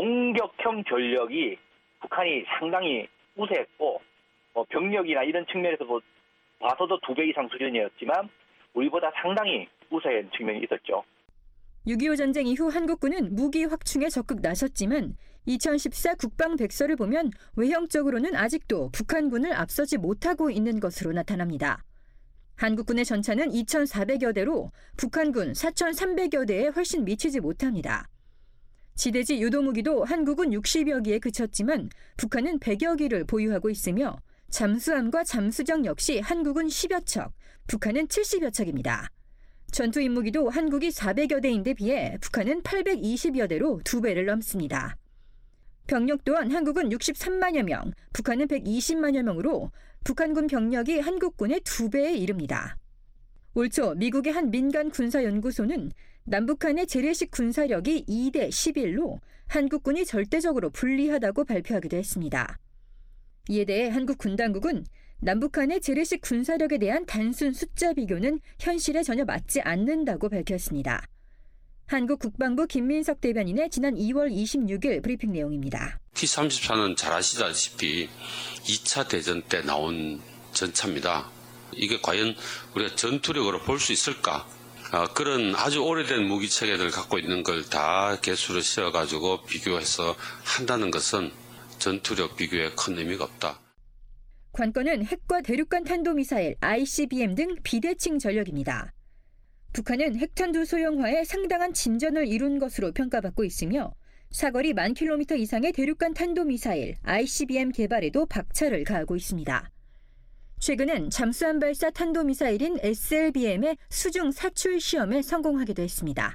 Speaker 14: 공격형 전력이 북한이 상당히 우세했고 병력이나 이런 측면에서 봐서도 2배 이상 수준이었지만 우리보다 상당히 우세한 측면이 있었죠.
Speaker 13: 6.25 전쟁 이후 한국군은 무기 확충에 적극 나섰지만 2014 국방백서를 보면 외형적으로는 아직도 북한군을 앞서지 못하고 있는 것으로 나타납니다. 한국군의 전차는 2,400여 대로 북한군 4,300여 대에 훨씬 미치지 못합니다. 지대지 유도무기도 한국은 60여 기에 그쳤지만 북한은 100여 기를 보유하고 있으며 잠수함과 잠수정 역시 한국은 10여 척, 북한은 70여 척입니다. 전투임무기도 한국이 400여 대인데 비해 북한은 820여 대로 2배를 넘습니다. 병력 또한 한국은 63만여 명, 북한은 120만여 명으로 북한군 병력이 한국군의 2배에 이릅니다. 올 초 미국의 한 민간 군사연구소는 남북한의 재래식 군사력이 2대 11로 한국군이 절대적으로 불리하다고 발표하기도 했습니다. 이에 대해 한국 군당국은 남북한의 재래식 군사력에 대한 단순 숫자 비교는 현실에 전혀 맞지 않는다고 밝혔습니다. 한국 국방부 김민석 대변인의 지난 2월 26일 브리핑 내용입니다.
Speaker 15: T-34는 잘 아시다시피 2차 대전 때 나온 전차입니다. 이게 과연 우리가 전투력으로 볼 수 있을까? 그런 아주 오래된 무기 체계를 갖고 있는 걸 다 개수를 씌워가지고 비교해서 한다는 것은 전투력 비교에 큰 의미가 없다.
Speaker 13: 관건은 핵과 대륙간 탄도미사일, ICBM 등 비대칭 전력입니다. 북한은 핵탄두 소형화에 상당한 진전을 이룬 것으로 평가받고 있으며 사거리 10,000km 이상의 대륙간 탄도미사일, ICBM 개발에도 박차를 가하고 있습니다. 최근엔 잠수함 발사 탄도미사일인 SLBM의 수중 사출 시험에 성공하기도 했습니다.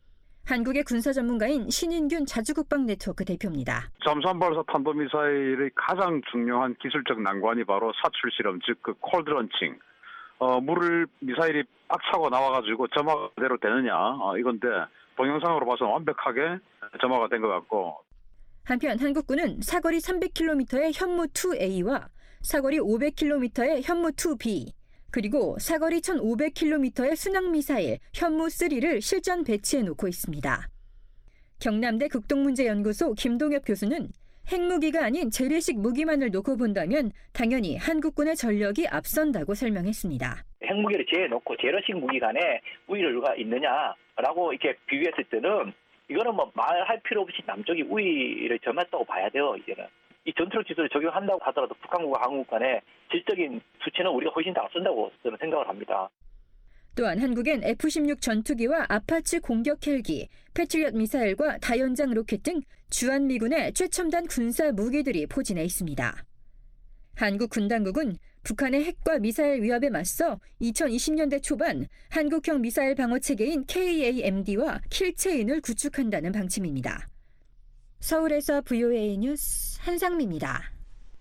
Speaker 13: 한국의 군사 전문가인 신인균 자주국방 네트워크 대표입니다.
Speaker 16: 잠수함 발사 탄도미사일의 가장 중요한 기술적 난관이 바로 사출 실험, 즉 그 콜드 런칭. 물을 미사일이 빡 차고 나와가지고 점화가 그대로 되느냐 이건데 동영상으로 봐서는 완벽하게 점화가 된 것 같고.
Speaker 13: 한편 한국군은 사거리 300km의 현무-2A와 사거리 500km의 현무-2B 그리고 사거리 1,500km의 순항미사일 현무-3를 실전 배치해놓고 있습니다. 경남대 극동문제연구소 김동엽 교수는 핵무기가 아닌 재래식 무기만을 놓고 본다면 당연히 한국군의 전력이 앞선다고 설명했습니다.
Speaker 14: 핵무기를 제해놓고 재래식 무기 간에 우위가 있느냐라고 이렇게 비교했을 때는 이거는 말할 필요 없이 남쪽이 우위를 점했다고 봐야 돼요. 이제는 이 전투력 지수를 적용한다고 하더라도 북한국과 한국 간의 질적인 수치는 우리가 훨씬 더 앞선다고 저는 생각을 합니다.
Speaker 13: 또한 한국엔 F-16 전투기와 아파치 공격 헬기, 패트리엇 미사일과 다연장 로켓 등 주한미군의 최첨단 군사 무기들이 포진해 있습니다. 한국 군당국은 북한의 핵과 미사일 위협에 맞서 2020년대 초반 한국형 미사일 방어 체계인 KAMD와 킬체인을 구축한다는 방침입니다. 서울에서 VOA 뉴스 한상미입니다.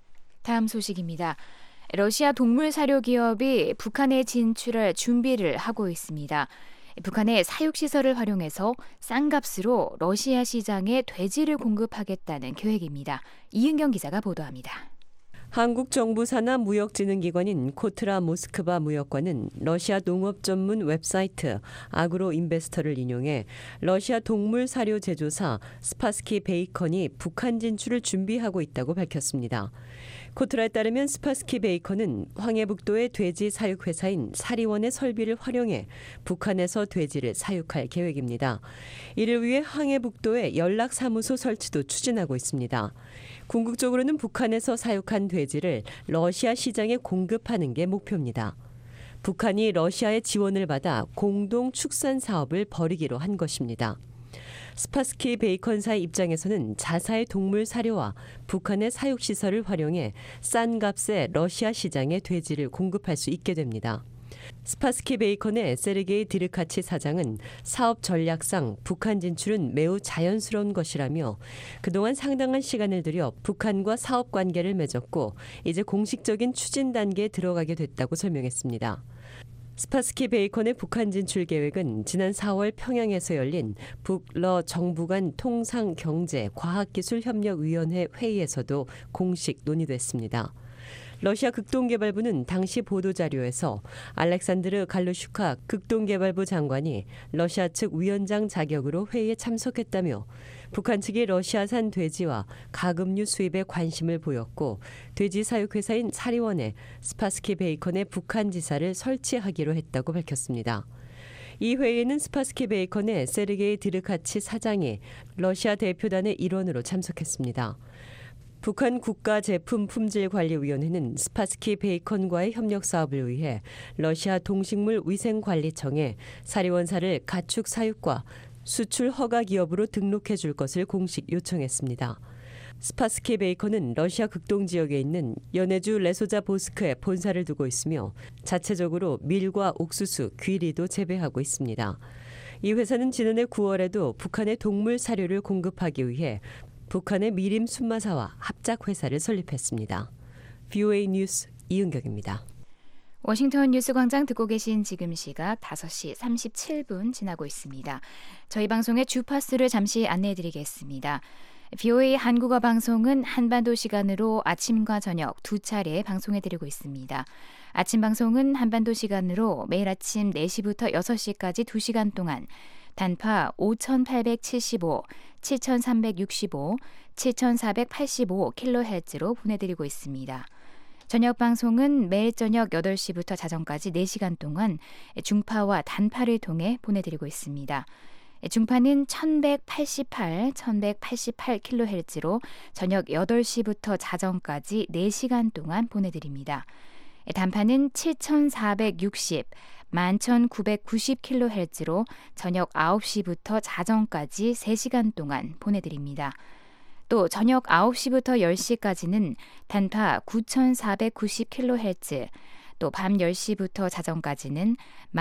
Speaker 4: 다음 소식입니다. 러시아 동물 사료 기업이 북한에 진출할 준비를 하고 있습니다. 북한의 사육시설을 활용해서 싼 값으로 러시아 시장에 돼지를 공급하겠다는 계획입니다. 이은경 기자가 보도합니다.
Speaker 17: 한국 정부 산하 무역진흥기관인 코트라 모스크바 무역관은 러시아 농업 전문 웹사이트 아그로 인베스터를 인용해 러시아 동물 사료 제조사 스파스키 베이컨이 북한 진출을 준비하고 있다고 밝혔습니다. 코트라에 따르면 스파스키 베이컨은 황해북도의 돼지 사육 회사인 사리원의 설비를 활용해 북한에서 돼지를 사육할 계획입니다. 이를 위해 황해북도에 연락사무소 설치도 추진하고 있습니다. 궁극적으로는 북한에서 사육한 돼지를 러시아 시장에 공급하는 게 목표입니다. 북한이 러시아의 지원을 받아 공동 축산 사업을 벌이기로 한 것입니다. 스파스키 베이컨사의 입장에서는 자사의 동물 사료와 북한의 사육시설을 활용해 싼 값에 러시아 시장에 돼지를 공급할 수 있게 됩니다. 스파스키 베이컨의 세르게이 디르카치 사장은 사업 전략상 북한 진출은 매우 자연스러운 것이라며 그동안 상당한 시간을 들여 북한과 사업 관계를 맺었고 이제 공식적인 추진 단계에 들어가게 됐다고 설명했습니다. 스파스키 베이컨의 북한 진출 계획은 지난 4월 평양에서 열린 북러 정부 간 통상경제-과학기술협력위원회 회의에서도 공식 논의됐습니다. 러시아 극동개발부는 당시 보도자료에서 알렉산드르 갈루슈카 극동개발부 장관이 러시아 측 위원장 자격으로 회의에 참석했다며 북한 측이 러시아산 돼지와 가금류 수입에 관심을 보였고 돼지 사육회사인 사리원에 스파스키 베이컨의 북한 지사를 설치하기로 했다고 밝혔습니다. 이 회의에는 스파스키 베이컨의 세르게이 디르카치 사장이 러시아 대표단의 일원으로 참석했습니다. 북한 국가제품품질관리위원회는 스파스키 베이컨과의 협력 사업을 위해 러시아 동식물위생관리청에 사리원사를 가축 사육과 수출 허가 기업으로 등록해 줄 것을 공식 요청했습니다. 스파스키 베이컨은 러시아 극동 지역에 있는 연해주 레소자 보스크에 본사를 두고 있으며 자체적으로 밀과 옥수수, 귀리도 재배하고 있습니다. 이 회사는 지난해 9월에도 북한의 동물 사료를 공급하기 위해 북한의 미림 순마사와 합작 회사를 설립했습니다. VOA 뉴스 이은경입니다.
Speaker 4: 워싱턴 뉴스광장 듣고 계신 지금 시각 5시 37분 지나고 있습니다. 저희 방송의 주파수를 잠시 안내해드리겠습니다. VOA 한국어 방송은 한반도 시간으로 아침과 저녁 두 차례 방송해드리고 있습니다. 아침 방송은 한반도 시간으로 매일 아침 4시부터 6시까지 2시간 동안 단파 5875, 7365, 7485kHz로 보내드리고 있습니다. 저녁 방송은 매일 저녁 8시부터 자정까지 4시간 동안 중파와 단파를 통해 보내드리고 있습니다. 중파는 1188kHz로 저녁 8시부터 자정까지 4시간 동안 보내드립니다. 단파는 7460, 11,990kHz로 저녁 9시부터 자정까지 3시간 동안 보내드립니다. 또 저녁 9시부터 10시까지는 단파 9,490kHz, 또 밤 10시부터 자정까지는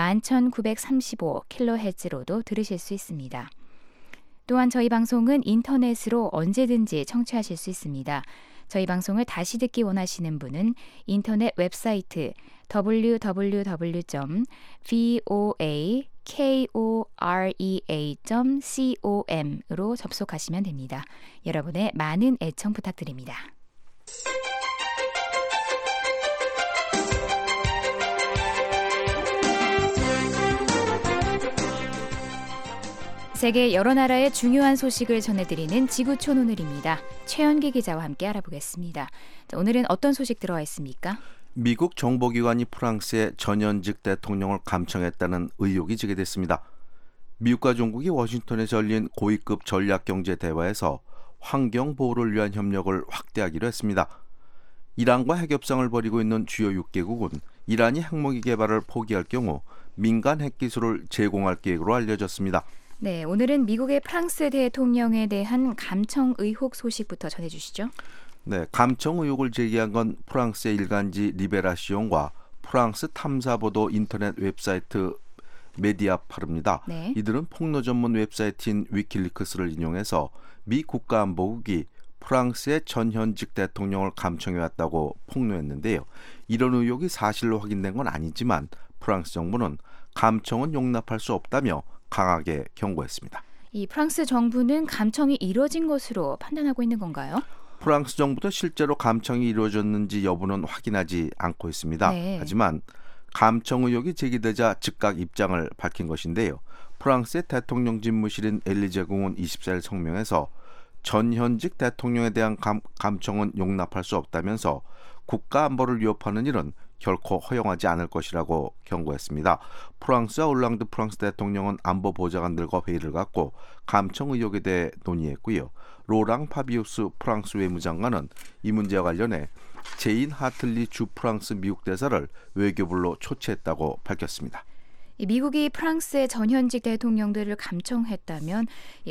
Speaker 4: 11,935kHz로도 들으실 수 있습니다. 또한 저희 방송은 인터넷으로 언제든지 청취하실 수 있습니다. 저희 방송을 다시 듣기 원하시는 분은 인터넷 웹사이트 www.voakorea.com으로 접속하시면 됩니다. 여러분의 많은 애청 부탁드립니다. 세계 여러 나라의 중요한 소식을 전해드리는 지구촌 오늘입니다. 최연기 기자와 함께 알아보겠습니다. 자, 오늘은 어떤 소식 들어와 있습니까?
Speaker 18: 미국 정보기관이 프랑스의 전현직 대통령을 감청했다는 의혹이 제기됐습니다. 미국과 중국이 워싱턴에서 열린 고위급 전략경제대화에서 환경보호를 위한 협력을 확대하기로 했습니다. 이란과 핵협상을 벌이고 있는 주요 6개국은 이란이 핵무기 개발을 포기할 경우 민간 핵기술을 제공할 계획으로 알려졌습니다.
Speaker 4: 네, 오늘은 미국의 프랑스 대통령에 대한 감청 의혹 소식부터 전해주시죠.
Speaker 18: 네, 감청 의혹을 제기한 건 프랑스의 일간지 리베라시옹과 프랑스 탐사보도 인터넷 웹사이트 메디아파르입니다. 네. 이들은 폭로 전문 웹사이트인 위키리크스를 인용해서 미 국가안보국이 프랑스의 전현직 대통령을 감청해왔다고 폭로했는데요. 이런 의혹이 사실로 확인된 건 아니지만 프랑스 정부는 감청은 용납할 수 없다며 강하게 경고했습니다.
Speaker 4: 이 프랑스 정부는 감청이 이뤄진 것으로 판단하고 있는 건가요?
Speaker 18: 프랑스 정부도 실제로 감청이 이루어졌는지 여부는 확인하지 않고 있습니다.
Speaker 4: 네.
Speaker 18: 하지만 감청 의혹이 제기되자 즉각 입장을 밝힌 것인데요. 프랑스의 대통령 집무실인 엘리제 궁은 24일 성명에서 전 현직 대통령에 대한 감청은 용납할 수 없다면서 국가 안보를 위협하는 일은 결코 허용하지 않을 것이라고 경고했습니다. 프랑스와 올랑드 프랑스 대통령은 안보 보좌관들과 회의를 갖고 감청 의혹에 대해 논의했고요. 로랑 파비우스 프랑스 외무장관은 이 문제와 관련해 제인 하틀리 주 프랑스 미국 대사를 외교부로 초치했다고 밝혔습니다.
Speaker 4: 미국이 프랑스의 전현직 대통령들을 감청했다면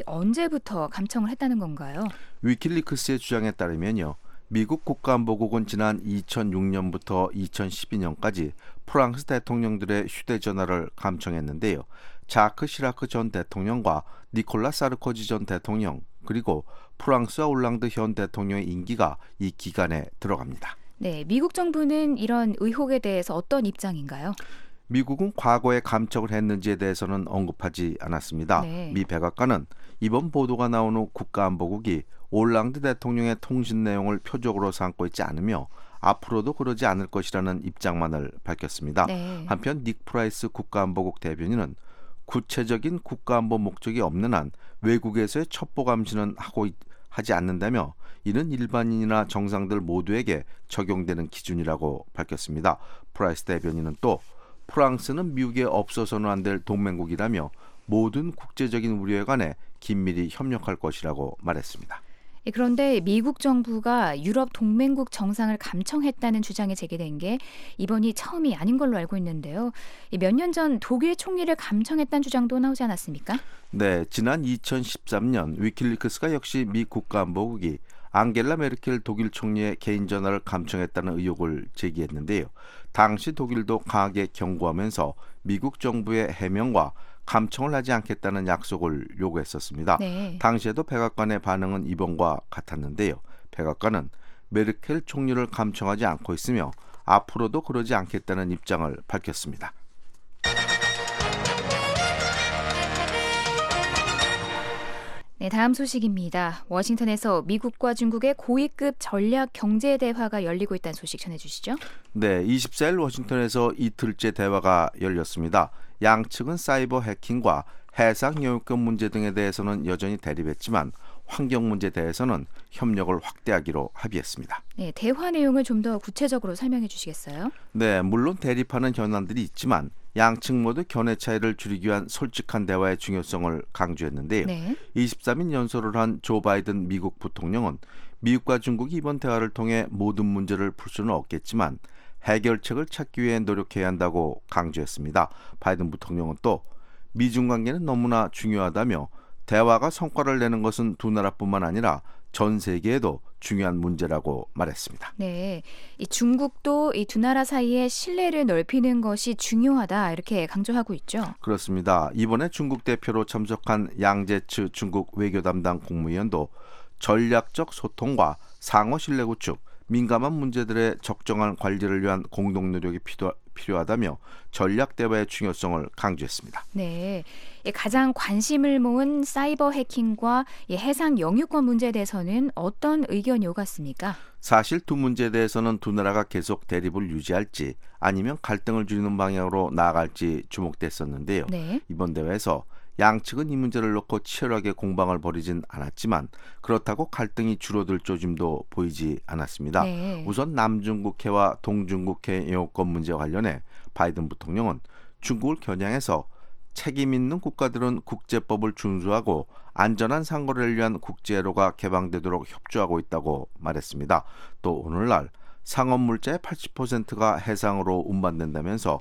Speaker 4: 언제부터 감청을 했다는 건가요?
Speaker 18: 위킬리크스의 주장에 따르면요. 미국 국가안보국은 지난 2006년부터 2012년까지 프랑스 대통령들의 휴대전화를 감청했는데요. 자크 시라크 전 대통령과 니콜라 사르코지 전 대통령 그리고 프랑스와 올랑드 현 대통령의 임기가 이 기간에 들어갑니다.
Speaker 4: 네, 미국 정부는 이런 의혹에 대해서 어떤 입장인가요?
Speaker 18: 미국은 과거에 감청을 했는지에 대해서는 언급하지 않았습니다.
Speaker 4: 네.
Speaker 18: 미 백악관은 이번 보도가 나온 후 국가안보국이 올랑드 대통령의 통신 내용을 표적으로 삼고 있지 않으며 앞으로도 그러지 않을 것이라는 입장만을 밝혔습니다.
Speaker 4: 네.
Speaker 18: 한편 닉 프라이스 국가안보국 대변인은 구체적인 국가안보 목적이 없는 한 외국에서의 첩보 감시는 하지 않는다며 이는 일반인이나 정상들 모두에게 적용되는 기준이라고 밝혔습니다. 프라이스 대변인은 또 프랑스는 미국에 없어서는 안 될 동맹국이라며 모든 국제적인 우려에 관해 긴밀히 협력할 것이라고 말했습니다.
Speaker 4: 그런데 미국 정부가 유럽 동맹국 정상을 감청했다는 주장이 제기된 게 이번이 처음이 아닌 걸로 알고 있는데요. 몇 년 전 독일 총리를 감청했다는 주장도 나오지 않았습니까?
Speaker 18: 네, 지난 2013년 위킬리크스가 역시 미 국가안보국이 앙겔라 메르켈 독일 총리의 개인 전화를 감청했다는 의혹을 제기했는데요. 당시 독일도 강하게 경고하면서 미국 정부의 해명과 감청을 하지 않겠다는 약속을 요구했었습니다.
Speaker 4: 네.
Speaker 18: 당시에도 백악관의 반응은 이번과 같았는데요. 백악관은 메르켈 총리를 감청하지 않고 있으며 앞으로도 그러지 않겠다는 입장을 밝혔습니다.
Speaker 4: 네, 다음 소식입니다. 워싱턴에서 미국과 중국의 고위급 전략 경제 대화가 열리고 있다는 소식 전해주시죠.
Speaker 18: 네, 24일 워싱턴에서 이틀째 대화가 열렸습니다. 양측은 사이버 해킹과 해상 영유권 문제 등에 대해서는 여전히 대립했지만 환경 문제에 대해서는 협력을 확대하기로 합의했습니다.
Speaker 4: 네, 대화 내용을 좀 더 구체적으로 설명해 주시겠어요?
Speaker 18: 네, 물론 대립하는 현안들이 있지만 양측 모두 견해 차이를 줄이기 위한 솔직한 대화의 중요성을 강조했는데요.
Speaker 4: 네.
Speaker 18: 23일 연설을 한 조 바이든 미국 부통령은 미국과 중국이 이번 대화를 통해 모든 문제를 풀 수는 없겠지만 해결책을 찾기 위해 노력해야 한다고 강조했습니다. 바이든 부통령은 또 미중 관계는 너무나 중요하다며 대화가 성과를 내는 것은 두 나라뿐만 아니라 전 세계에도 중요한 문제라고 말했습니다.
Speaker 4: 네, 이 중국도 이 두 나라 사이의 신뢰를 넓히는 것이 중요하다 이렇게 강조하고 있죠.
Speaker 18: 그렇습니다. 이번에 중국 대표로 참석한 양제츠 중국 외교 담당 국무위원도 전략적 소통과 상호 신뢰 구축, 민감한 문제들의 적정한 관리를 위한 공동 노력이 필요하다며 전략 대화의 중요성을 강조했습니다.
Speaker 4: 네, 가장 관심을 모은 사이버 해킹과 해상 영유권 문제에 대해서는 어떤 의견이 오갔습니까?
Speaker 18: 사실 두 문제에 대해서는 두 나라가 계속 대립을 유지할지 아니면 갈등을 줄이는 방향으로 나아갈지 주목됐었는데요.
Speaker 4: 네.
Speaker 18: 이번 대회에서 양측은 이 문제를 놓고 치열하게 공방을 벌이진 않았지만 그렇다고 갈등이 줄어들 조짐도 보이지 않았습니다.
Speaker 4: 네.
Speaker 18: 우선 남중국해와 동중국해 영유권 문제와 관련해 바이든 부통령은 중국을 겨냥해서 책임 있는 국가들은 국제법을 준수하고 안전한 상거래를 위한 국제회로가 개방되도록 협조하고 있다고 말했습니다. 또 오늘날 상업 물자의 80%가 해상으로 운반된다면서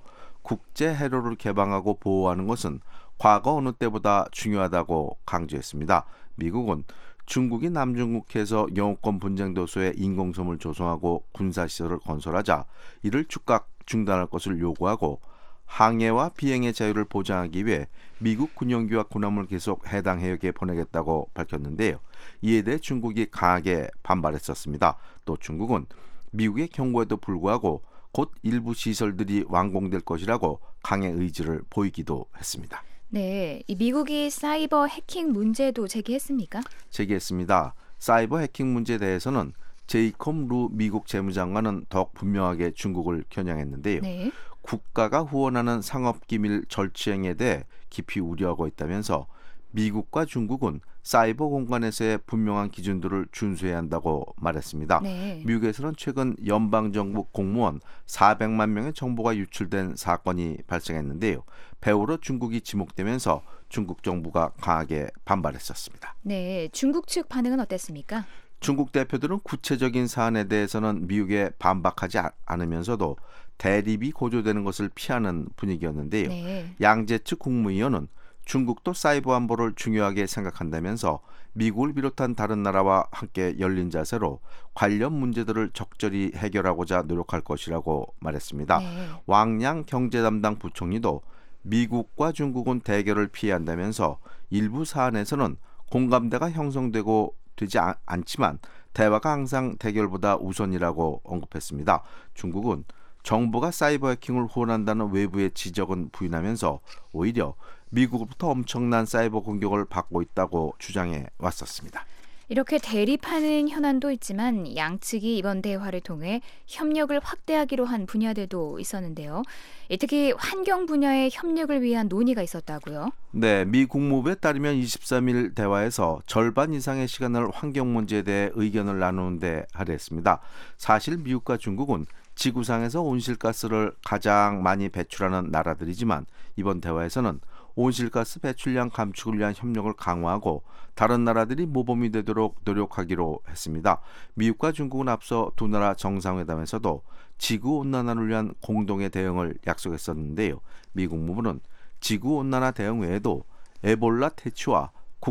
Speaker 18: 국제회로를 개방하고 보호하는 것은 과거 어느 때보다 중요하다고 강조했습니다. 미국은 중국이 남중국해에서 영유권 분쟁 도소에 인공섬을 조성하고 군사시설을 건설하자 이를 즉각 중단할 것을 요구하고 항해와 비행의 자유를 보장하기 위해 미국 군용기와 군함을 계속 해당 해역에 보내겠다고 밝혔는데요. 이에 대해 중국이 강하게 반발했었습니다. 또 중국은 미국의 경고에도 불구하고 곧 일부 시설들이 완공될 것이라고 강의 의지를 보이기도 했습니다.
Speaker 4: 네, 이 미국이 사이버 해킹 문제도 제기했습니까?
Speaker 18: 제기했습니다. 사이버 해킹 문제에 대해서는 제이콥 루 미국 재무장관은 더욱 분명하게 중국을 겨냥했는데요.
Speaker 4: 네.
Speaker 18: 국가가 후원하는 상업기밀 절취행에 대해 깊이 우려하고 있다면서 미국과 중국은 사이버 공간에서의 분명한 기준들을 준수해야 한다고 말했습니다.
Speaker 4: 네.
Speaker 18: 미국에서는 최근 연방정부 공무원 400만 명의 정보가 유출된 사건이 발생했는데요. 배후로 중국이 지목되면서 중국 정부가 강하게 반발했었습니다.
Speaker 4: 네, 중국 측 반응은 어땠습니까?
Speaker 18: 중국 대표들은 구체적인 사안에 대해서는 미국에 반박하지 않으면서도 대립이 고조되는 것을 피하는 분위기였는데요.
Speaker 4: 네.
Speaker 18: 양재 측 국무위원은 중국도 사이버 안보를 중요하게 생각한다면서 미국을 비롯한 다른 나라와 함께 열린 자세로 관련 문제들을 적절히 해결하고자 노력할 것이라고 말했습니다.
Speaker 4: 네.
Speaker 18: 왕양 경제담당 부총리도 미국과 중국은 대결을 피해야 한다면서 일부 사안에서는 공감대가 형성되고 되지 않지만 대화가 항상 대결보다 우선이라고 언급했습니다. 중국은 정부가 사이버 해킹을 후원한다는 외부의 지적은 부인하면서 오히려 미국으로부터 엄청난 사이버 공격을 받고 있다고 주장해 왔었습니다.
Speaker 4: 이렇게 대립하는 현안도 있지만 양측이 이번 대화를 통해 협력을 확대하기로 한 분야들도 있었는데요. 특히 환경 분야의 협력을 위한 논의가 있었다고요?
Speaker 18: 네, 미 국무부에 따르면 23일 대화에서 절반 이상의 시간을 환경 문제에 대해 의견을 나누는 데 할애했습니다. 사실 미국과 중국은 지구상에서 온실가스를 가장 많이 배출하는 나라들이지만 이번 대화에서는 온실가스 배출량 감축을 위한 협력을 강화하고 다른 나라들이 모범이 되도록 노력하기로 했습니다. 미국과 중국은 앞서 두 나라 정상회담에서도 지구온난화를 위한 공동의 대응을 약속했었는데요. 미 국무부는 지구온난화 대응 외에도 에볼라 퇴치와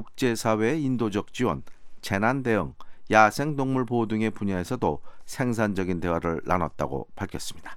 Speaker 18: 국제사회의 인도적 지원, 재난 대응, 야생동물 보호 등의 분야에서도 생산적인 대화를 나눴다고 밝혔습니다.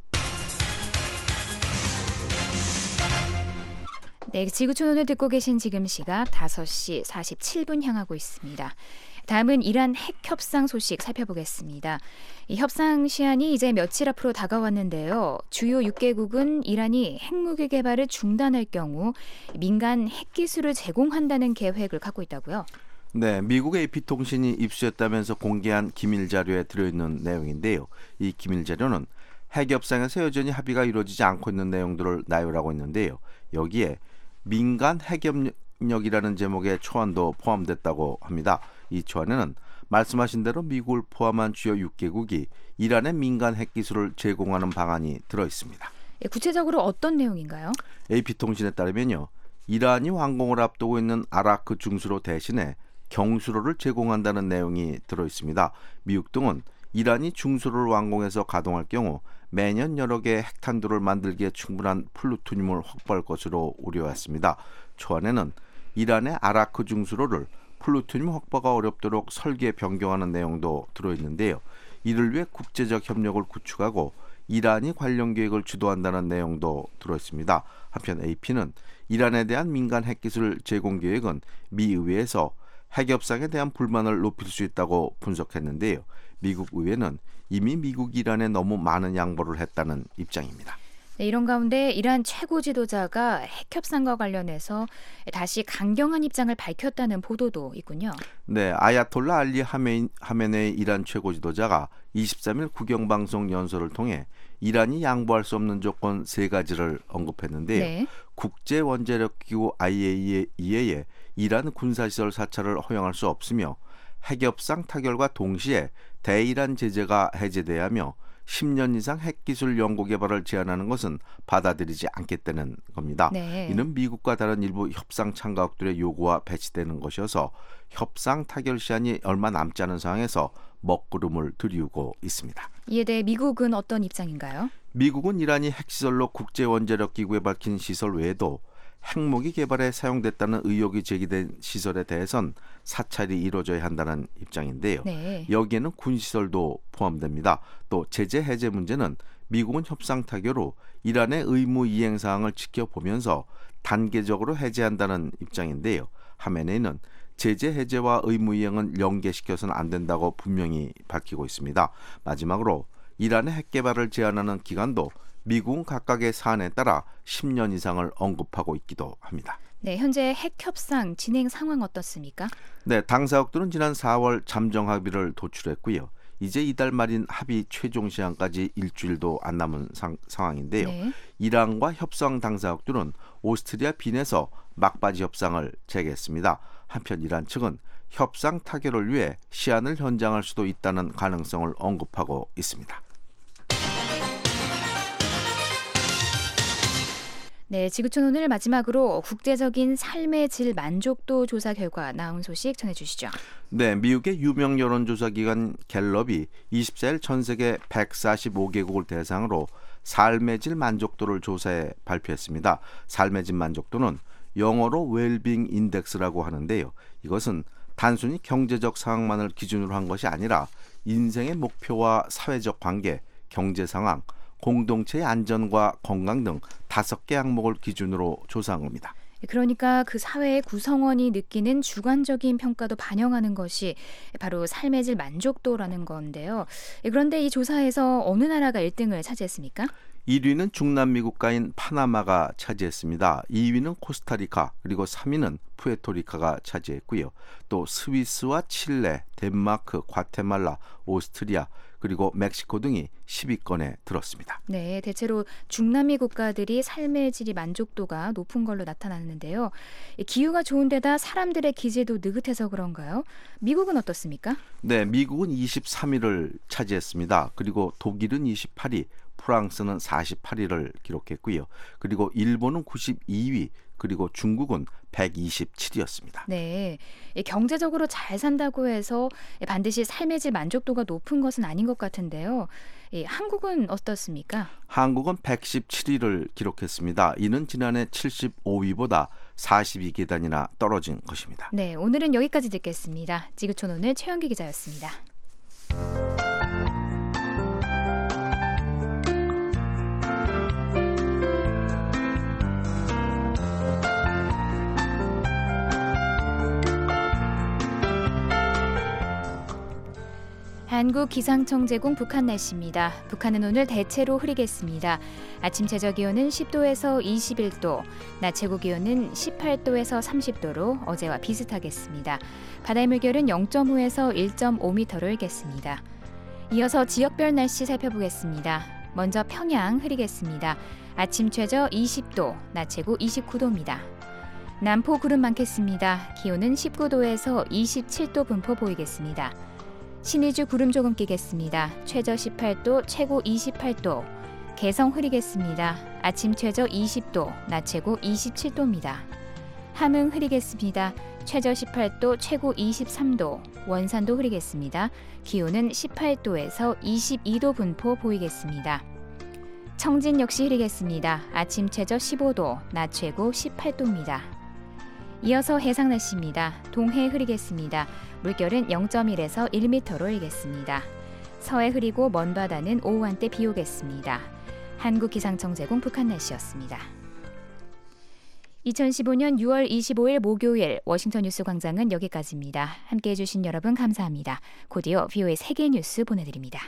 Speaker 4: 네, 지구촌 오늘 듣고 계신 지금 시각 5시 47분 향하고 있습니다. 다음은 이란 핵 협상 소식 살펴보겠습니다. 이 협상 시한이 이제 며칠 앞으로 다가왔는데요. 주요 6개국은 이란이 핵무기 개발을 중단할 경우 민간 핵기술을 제공한다는 계획을 갖고 있다고요?
Speaker 18: 네, 미국 AP통신이 입수했다면서 공개한 기밀 자료에 들어있는 내용인데요. 이 기밀 자료는 핵 협상에서 여전히 합의가 이루어지지 않고 있는 내용들을 나열하고 있는데요. 여기에 민간 핵협력이라는 제목의 초안도 포함됐다고 합니다. 이 초안에는 말씀하신 대로 미국을 포함한 주요 6개국이 이란의 민간 핵기술을 제공하는 방안이 들어있습니다.
Speaker 4: 구체적으로 어떤 내용인가요?
Speaker 18: AP통신에 따르면요. 이란이 완공을 앞두고 있는 아라크 중수로 대신에 경수로를 제공한다는 내용이 들어있습니다. 미국 등은 이란이 중수로를 완공해서 가동할 경우 매년 여러 개의 핵탄두를 만들기에 충분한 플루토늄을 확보할 것으로 우려했습니다. 초안에는 이란의 아라크 중수로를 플루토늄 확보가 어렵도록 설계 변경하는 내용도 들어있는데요. 이를 위해 국제적 협력을 구축하고 이란이 관련 계획을 주도한다는 내용도 들어있습니다. 한편 AP는 이란에 대한 민간 핵기술 제공 계획은 미 의회에서 핵협상에 대한 불만을 높일 수 있다고 분석했는데요. 미국 의회는 이미 미국이 이란에 너무 많은 양보를 했다는 입장입니다.
Speaker 4: 네, 이런 가운데 이란 최고 지도자가 핵협상과 관련해서 다시 강경한 입장을 밝혔다는 보도도 있군요.
Speaker 18: 네, 아야톨라 알리 하메네이 이란 최고 지도자가 23일 국영방송 연설을 통해 이란이 양보할 수 없는 조건 3가지를 언급했는데요.
Speaker 4: 네.
Speaker 18: 국제원자력기구 IAEA에 이란 군사시설 사찰을 허용할 수 없으며 핵협상 타결과 동시에 대이란 제재가 해제돼야 하며 10년 이상 핵기술 연구 개발을 제한하는 것은 받아들이지 않겠다는 겁니다.
Speaker 4: 네.
Speaker 18: 이는 미국과 다른 일부 협상 참가국들의 요구와 배치되는 것이어서 협상 타결 시한이 얼마 남지 않은 상황에서 먹구름을 들이우고 있습니다.
Speaker 4: 이에 대해 미국은 어떤 입장인가요?
Speaker 18: 미국은 이란이 핵시설로 국제원자력기구에 밝힌 시설 외에도 핵무기 개발에 사용됐다는 의혹이 제기된 시설에 대해선 사찰이 이루어져야 한다는 입장인데요.
Speaker 4: 네.
Speaker 18: 여기에는 군시설도 포함됩니다. 또 제재 해제 문제는 미국은 협상 타결 후 이란의 의무 이행 사항을 지켜보면서 단계적으로 해제한다는 입장인데요. 하메네이는 제재 해제와 의무 이행은 연계시켜서는 안 된다고 분명히 밝히고 있습니다. 마지막으로 이란의 핵 개발을 제한하는 기간도 미국은 각각의 사안에 따라 10년 이상을 언급하고 있기도 합니다.
Speaker 4: 네, 현재 핵 협상 진행 상황 어떻습니까?
Speaker 18: 네, 당사국들은 지난 4월 잠정 합의를 도출했고요. 이제 이달 말인 합의 최종 시한까지 일주일도 안 남은 상황인데요.
Speaker 4: 네.
Speaker 18: 이란과 협상 당사국들은 오스트리아 빈에서 막바지 협상을 재개했습니다. 한편 이란 측은 협상 타결을 위해 시한을 연장할 수도 있다는 가능성을 언급하고 있습니다.
Speaker 4: 네, 지구촌 오늘 마지막으로 국제적인 삶의 질 만족도 조사 결과 나온 소식 전해주시죠.
Speaker 18: 네, 미국의 유명 여론조사 기관 갤럽이 24일 전 세계 145개국을 대상으로 삶의 질 만족도를 조사해 발표했습니다. 삶의 질 만족도는 영어로 웰빙 인덱스라고 하는데요. 이것은 단순히 경제적 상황만을 기준으로 한 것이 아니라 인생의 목표와 사회적 관계, 경제 상황, 공동체의 안전과 건강 등 5개 항목을 기준으로 조사한 겁니다.
Speaker 4: 그러니까 그 사회의 구성원이 느끼는 주관적인 평가도 반영하는 것이 바로 삶의 질 만족도라는 건데요. 그런데 이 조사에서 어느 나라가 1등을 차지했습니까?
Speaker 18: 1위는 중남미 국가인 파나마가 차지했습니다. 2위는 코스타리카, 그리고 3위는 푸에토리카가 차지했고요. 또 스위스와 칠레, 덴마크, 과테말라, 오스트리아, 그리고 멕시코 등이 10위권에 들었습니다.
Speaker 4: 네, 대체로 중남미 국가들이 삶의 질이 만족도가 높은 걸로 나타났는데요. 기후가 좋은 데다 사람들의 기질도 느긋해서 그런가요? 미국은 어떻습니까?
Speaker 18: 네, 미국은 23위를 차지했습니다. 그리고 독일은 28위, 프랑스는 48위를 기록했고요. 그리고 일본은 92위, 그리고 중국은 127위였습니다.
Speaker 4: 네, 경제적으로 잘 산다고 해서 반드시 삶의 질 만족도가 높은 것은 아닌 것 같은데요. 한국은 어떻습니까?
Speaker 18: 한국은 117위를 기록했습니다. 이는 지난해 75위보다 42계단이나 떨어진 것입니다.
Speaker 4: 네, 오늘은 여기까지 듣겠습니다. 지구촌 오늘 최영기 기자였습니다. 한국기상청 제공 북한 날씨입니다. 북한은 오늘 대체로 흐리겠습니다. 아침 최저기온은 10도에서 21도, 낮 최고기온은 18도에서 30도로 어제와 비슷하겠습니다. 바다의 물결은 0.5에서 1.5m로 일겠습니다. 이어서 지역별 날씨 살펴보겠습니다. 먼저 평양 흐리겠습니다. 아침 최저 20도, 낮 최고 29도입니다. 남포 구름 많겠습니다. 기온은 19도에서 27도 분포 보이겠습니다. 신의주 구름 조금 끼겠습니다. 최저 18도, 최고 28도. 개성 흐리겠습니다. 아침 최저 20도, 낮 최고 27도입니다. 함흥 흐리겠습니다. 최저 18도, 최고 23도. 원산도 흐리겠습니다. 기온은 18도에서 22도 분포 보이겠습니다. 청진 역시 흐리겠습니다. 아침 최저 15도, 낮 최고 18도입니다. 이어서 해상 날씨입니다. 동해 흐리겠습니다. 물결은 0.1에서 1m로 일겠습니다. 서해 흐리고 먼 바다는 오후 한때 비 오겠습니다. 한국기상청 제공 북한 날씨였습니다. 2015년 6월 25일 목요일 워싱턴 뉴스 광장은 여기까지입니다. 함께해 주신 여러분 감사합니다. 곧이어 VOA 세계 뉴스 보내드립니다.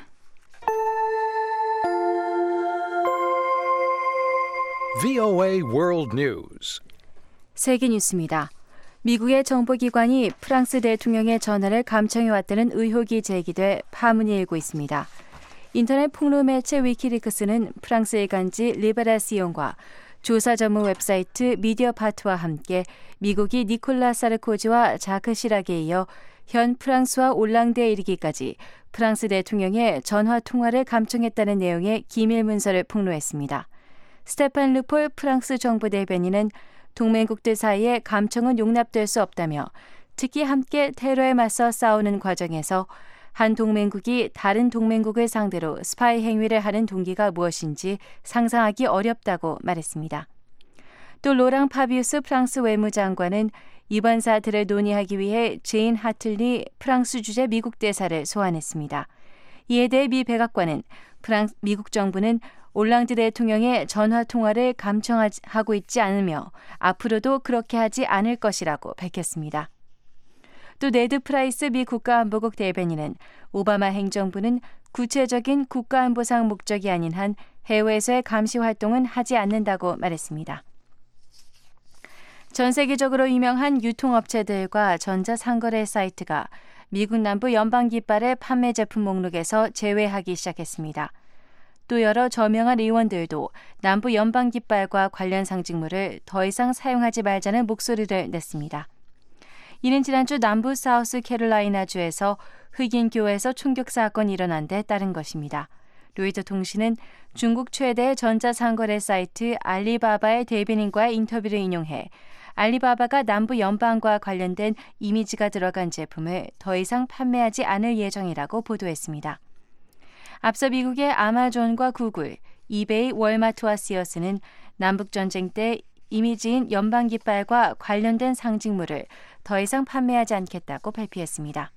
Speaker 1: VOA World News.
Speaker 2: 세계 뉴스입니다. 미국의 정보기관이 프랑스 대통령의 전화를 감청해왔다는 의혹이 제기돼 파문이 일고 있습니다. 인터넷 폭로 매체 위키리크스는 프랑스 일간지 리베라시옹과 조사 전문 웹사이트 미디어파트와 함께 미국이 니콜라 사르코지와 자크 시락에 이어 현 프랑스와 올랑드에 이르기까지 프랑스 대통령의 전화 통화를 감청했다는 내용의 기밀 문서를 폭로했습니다. 스테판 르폴 프랑스 정부 대변인은 동맹국들 사이에 감청은 용납될 수 없다며 특히 함께 테러에 맞서 싸우는 과정에서 한 동맹국이 다른 동맹국을 상대로 스파이 행위를 하는 동기가 무엇인지 상상하기 어렵다고 말했습니다. 또 로랑 파비우스 프랑스 외무장관은 이번 사태를 논의하기 위해 제인 하틀리 프랑스 주재 미국 대사를 소환했습니다. 이에 대해 미 백악관은 미국 정부는 올랑드 대통령의 전화 통화를 감청하고 있지 않으며 앞으로도 그렇게 하지 않을 것이라고 밝혔습니다. 또 네드 프라이스 미 국가안보국 대변인은 오바마 행정부는 구체적인 국가안보상 목적이 아닌 한 해외에서의 감시 활동은 하지 않는다고 말했습니다. 전 세계적으로 유명한 유통업체들과 전자상거래 사이트가 미국 남부 연방깃발의 판매 제품 목록에서 제외하기 시작했습니다. 또 여러 저명한 의원들도 남부 연방깃발과 관련 상징물을 더 이상 사용하지 말자는 목소리를 냈습니다. 이는 지난주 남부 사우스캐롤라이나주에서 흑인 교회에서 총격 사건이 일어난 데 따른 것입니다. 로이터 통신은 중국 최대 전자상거래 사이트 알리바바의 대변인과의 인터뷰를 인용해 알리바바가 남부 연방과 관련된 이미지가 들어간 제품을 더 이상 판매하지 않을 예정이라고 보도했습니다. 앞서 미국의 아마존과 구글, 이베이, 월마트와 시어스는 남북전쟁 때 이미지인 연방깃발과 관련된 상징물을 더 이상 판매하지 않겠다고 발표했습니다.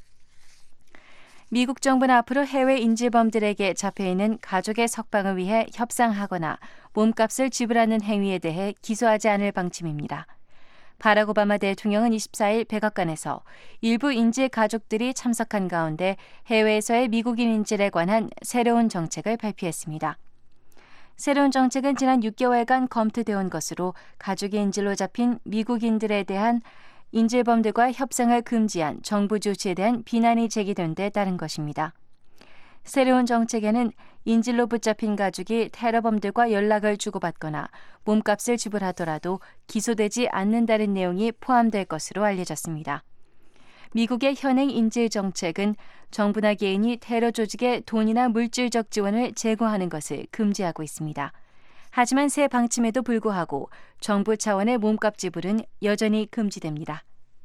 Speaker 2: 미국 정부는 앞으로 해외 인질범들에게 잡혀있는 가족의 석방을 위해 협상하거나 몸값을 지불하는 행위에 대해 기소하지 않을 방침입니다. 바락 오바마 대통령은 24일 백악관에서 일부 인질 가족들이 참석한 가운데 해외에서의 미국인 인질에 관한 새로운 정책을 발표했습니다. 새로운 정책은 지난 6개월간 검토되어 온 것으로 가족의 인질로 잡힌 미국인들에 대한 인질범들과 협상을 금지한 정부 조치에 대한 비난이 제기된 데 따른 것입니다. 새로운 정책에는 인질로 붙잡힌 가족이 테러범들과 연락을 주고받거나 몸값을 지불하더라도 기소되지 않는다는 내용이 포함될 것으로 알려졌습니다. 미국의 현행 인질 정책은 정부나 개인이 테러 조직에 돈이나 물질적 지원을 제공하는 것을 금지하고 있습니다. 하지만 새 방침에도 불구하고 정부 차원의 몸값 지불은 여전히 금지됩니다.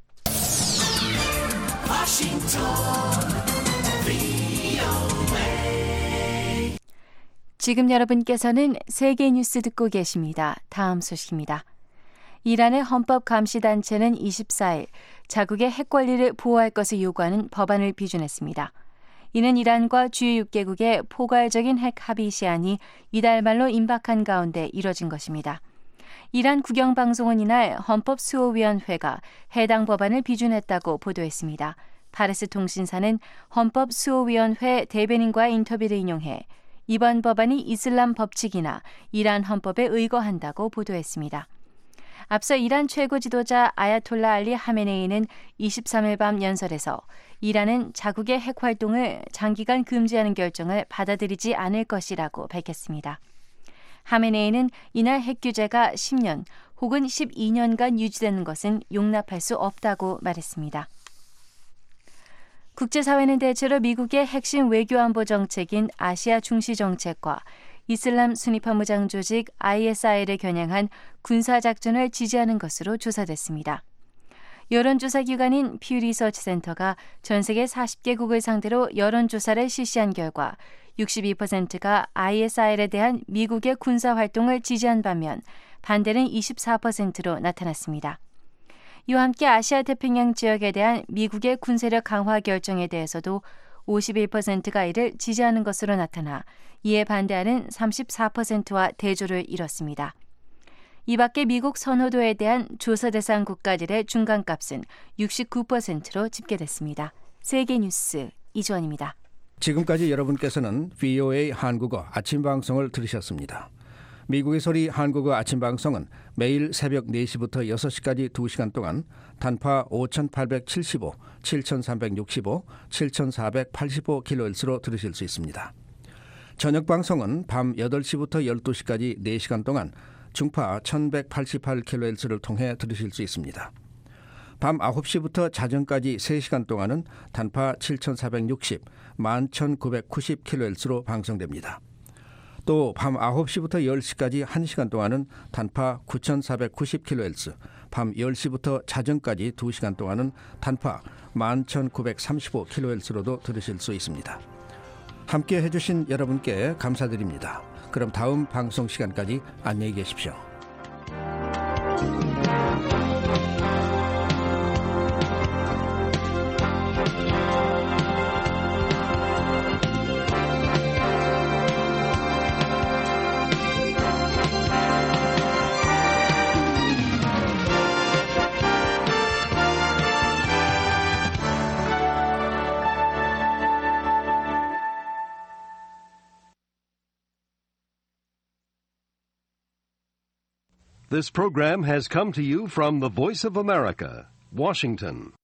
Speaker 2: 지금 여러분께서는 세계 뉴스 듣고 계십니다. 다음 소식입니다. 이란의 헌법감시단체는 24일 자국의 핵 권리를 보호할 것을 요구하는 법안을 비준했습니다. 이는 이란과 주요 6개국의 포괄적인 핵 합의 시한이 이달 말로 임박한 가운데 이뤄진 것입니다. 이란 국영방송은 이날 헌법수호위원회가 해당 법안을 비준했다고 보도했습니다. 파르스 통신사는 헌법수호위원회 대변인과의 인터뷰를 인용해 이번 법안이 이슬람 법칙이나 이란 헌법에 의거한다고 보도했습니다. 앞서 이란 최고 지도자 아야톨라 알리 하메네이는 23일 밤 연설에서 이란은 자국의 핵 활동을 장기간 금지하는 결정을 받아들이지 않을 것이라고 밝혔습니다. 하메네이는 이날 핵 규제가 10년 혹은 12년간 유지되는 것은 용납할 수 없다고 말했습니다. 국제사회는 대체로 미국의 핵심 외교안보 정책인 아시아 중시 정책과 이슬람 순위파 무장 조직 ISI를 겨냥한 군사작전을 지지하는 것으로 조사됐습니다. 여론조사 기관인 퓨 리서치 센터가 전 세계 40개국을 상대로 여론조사를 실시한 결과 62%가 ISI에 대한 미국의 군사활동을 지지한 반면 반대는 24%로 나타났습니다. 이와 함께 아시아 태평양 지역에 대한 미국의 군세력 강화 결정에 대해서도 51%가 이를 지지하는 것으로 나타나 이에 반대하는 34%와 대조를 이뤘습니다. 이 밖에 미국 선호도에 대한 조사 대상 국가들의 중간값은 69%로 집계됐습니다. 세계 뉴스 이주원입니다.
Speaker 19: 지금까지 여러분께서는 VOA 한국어 아침 방송을 들으셨습니다. 미국의 소리 한국어 아침 방송은 매일 새벽 4시부터 6시까지 2시간 동안 단파 5875, 7365, 7485kHz로 들으실 수 있습니다. 저녁 방송은 밤 8시부터 12시까지 4시간 동안 중파 1188kHz를 통해 들으실 수 있습니다. 밤 9시부터 자정까지 3시간 동안은 단파 7460, 11990kHz로 방송됩니다. 또 밤 9시부터 10시까지 1시간 동안은 단파 9490kHz, 밤 10시부터 자정까지 2시간 동안은 단파 11935kHz로도 들으실 수 있습니다. 함께 해주신 여러분께 감사드립니다. 그럼 다음 방송 시간까지 안녕히 계십시오.
Speaker 20: This program has come to you from the Voice of America, Washington.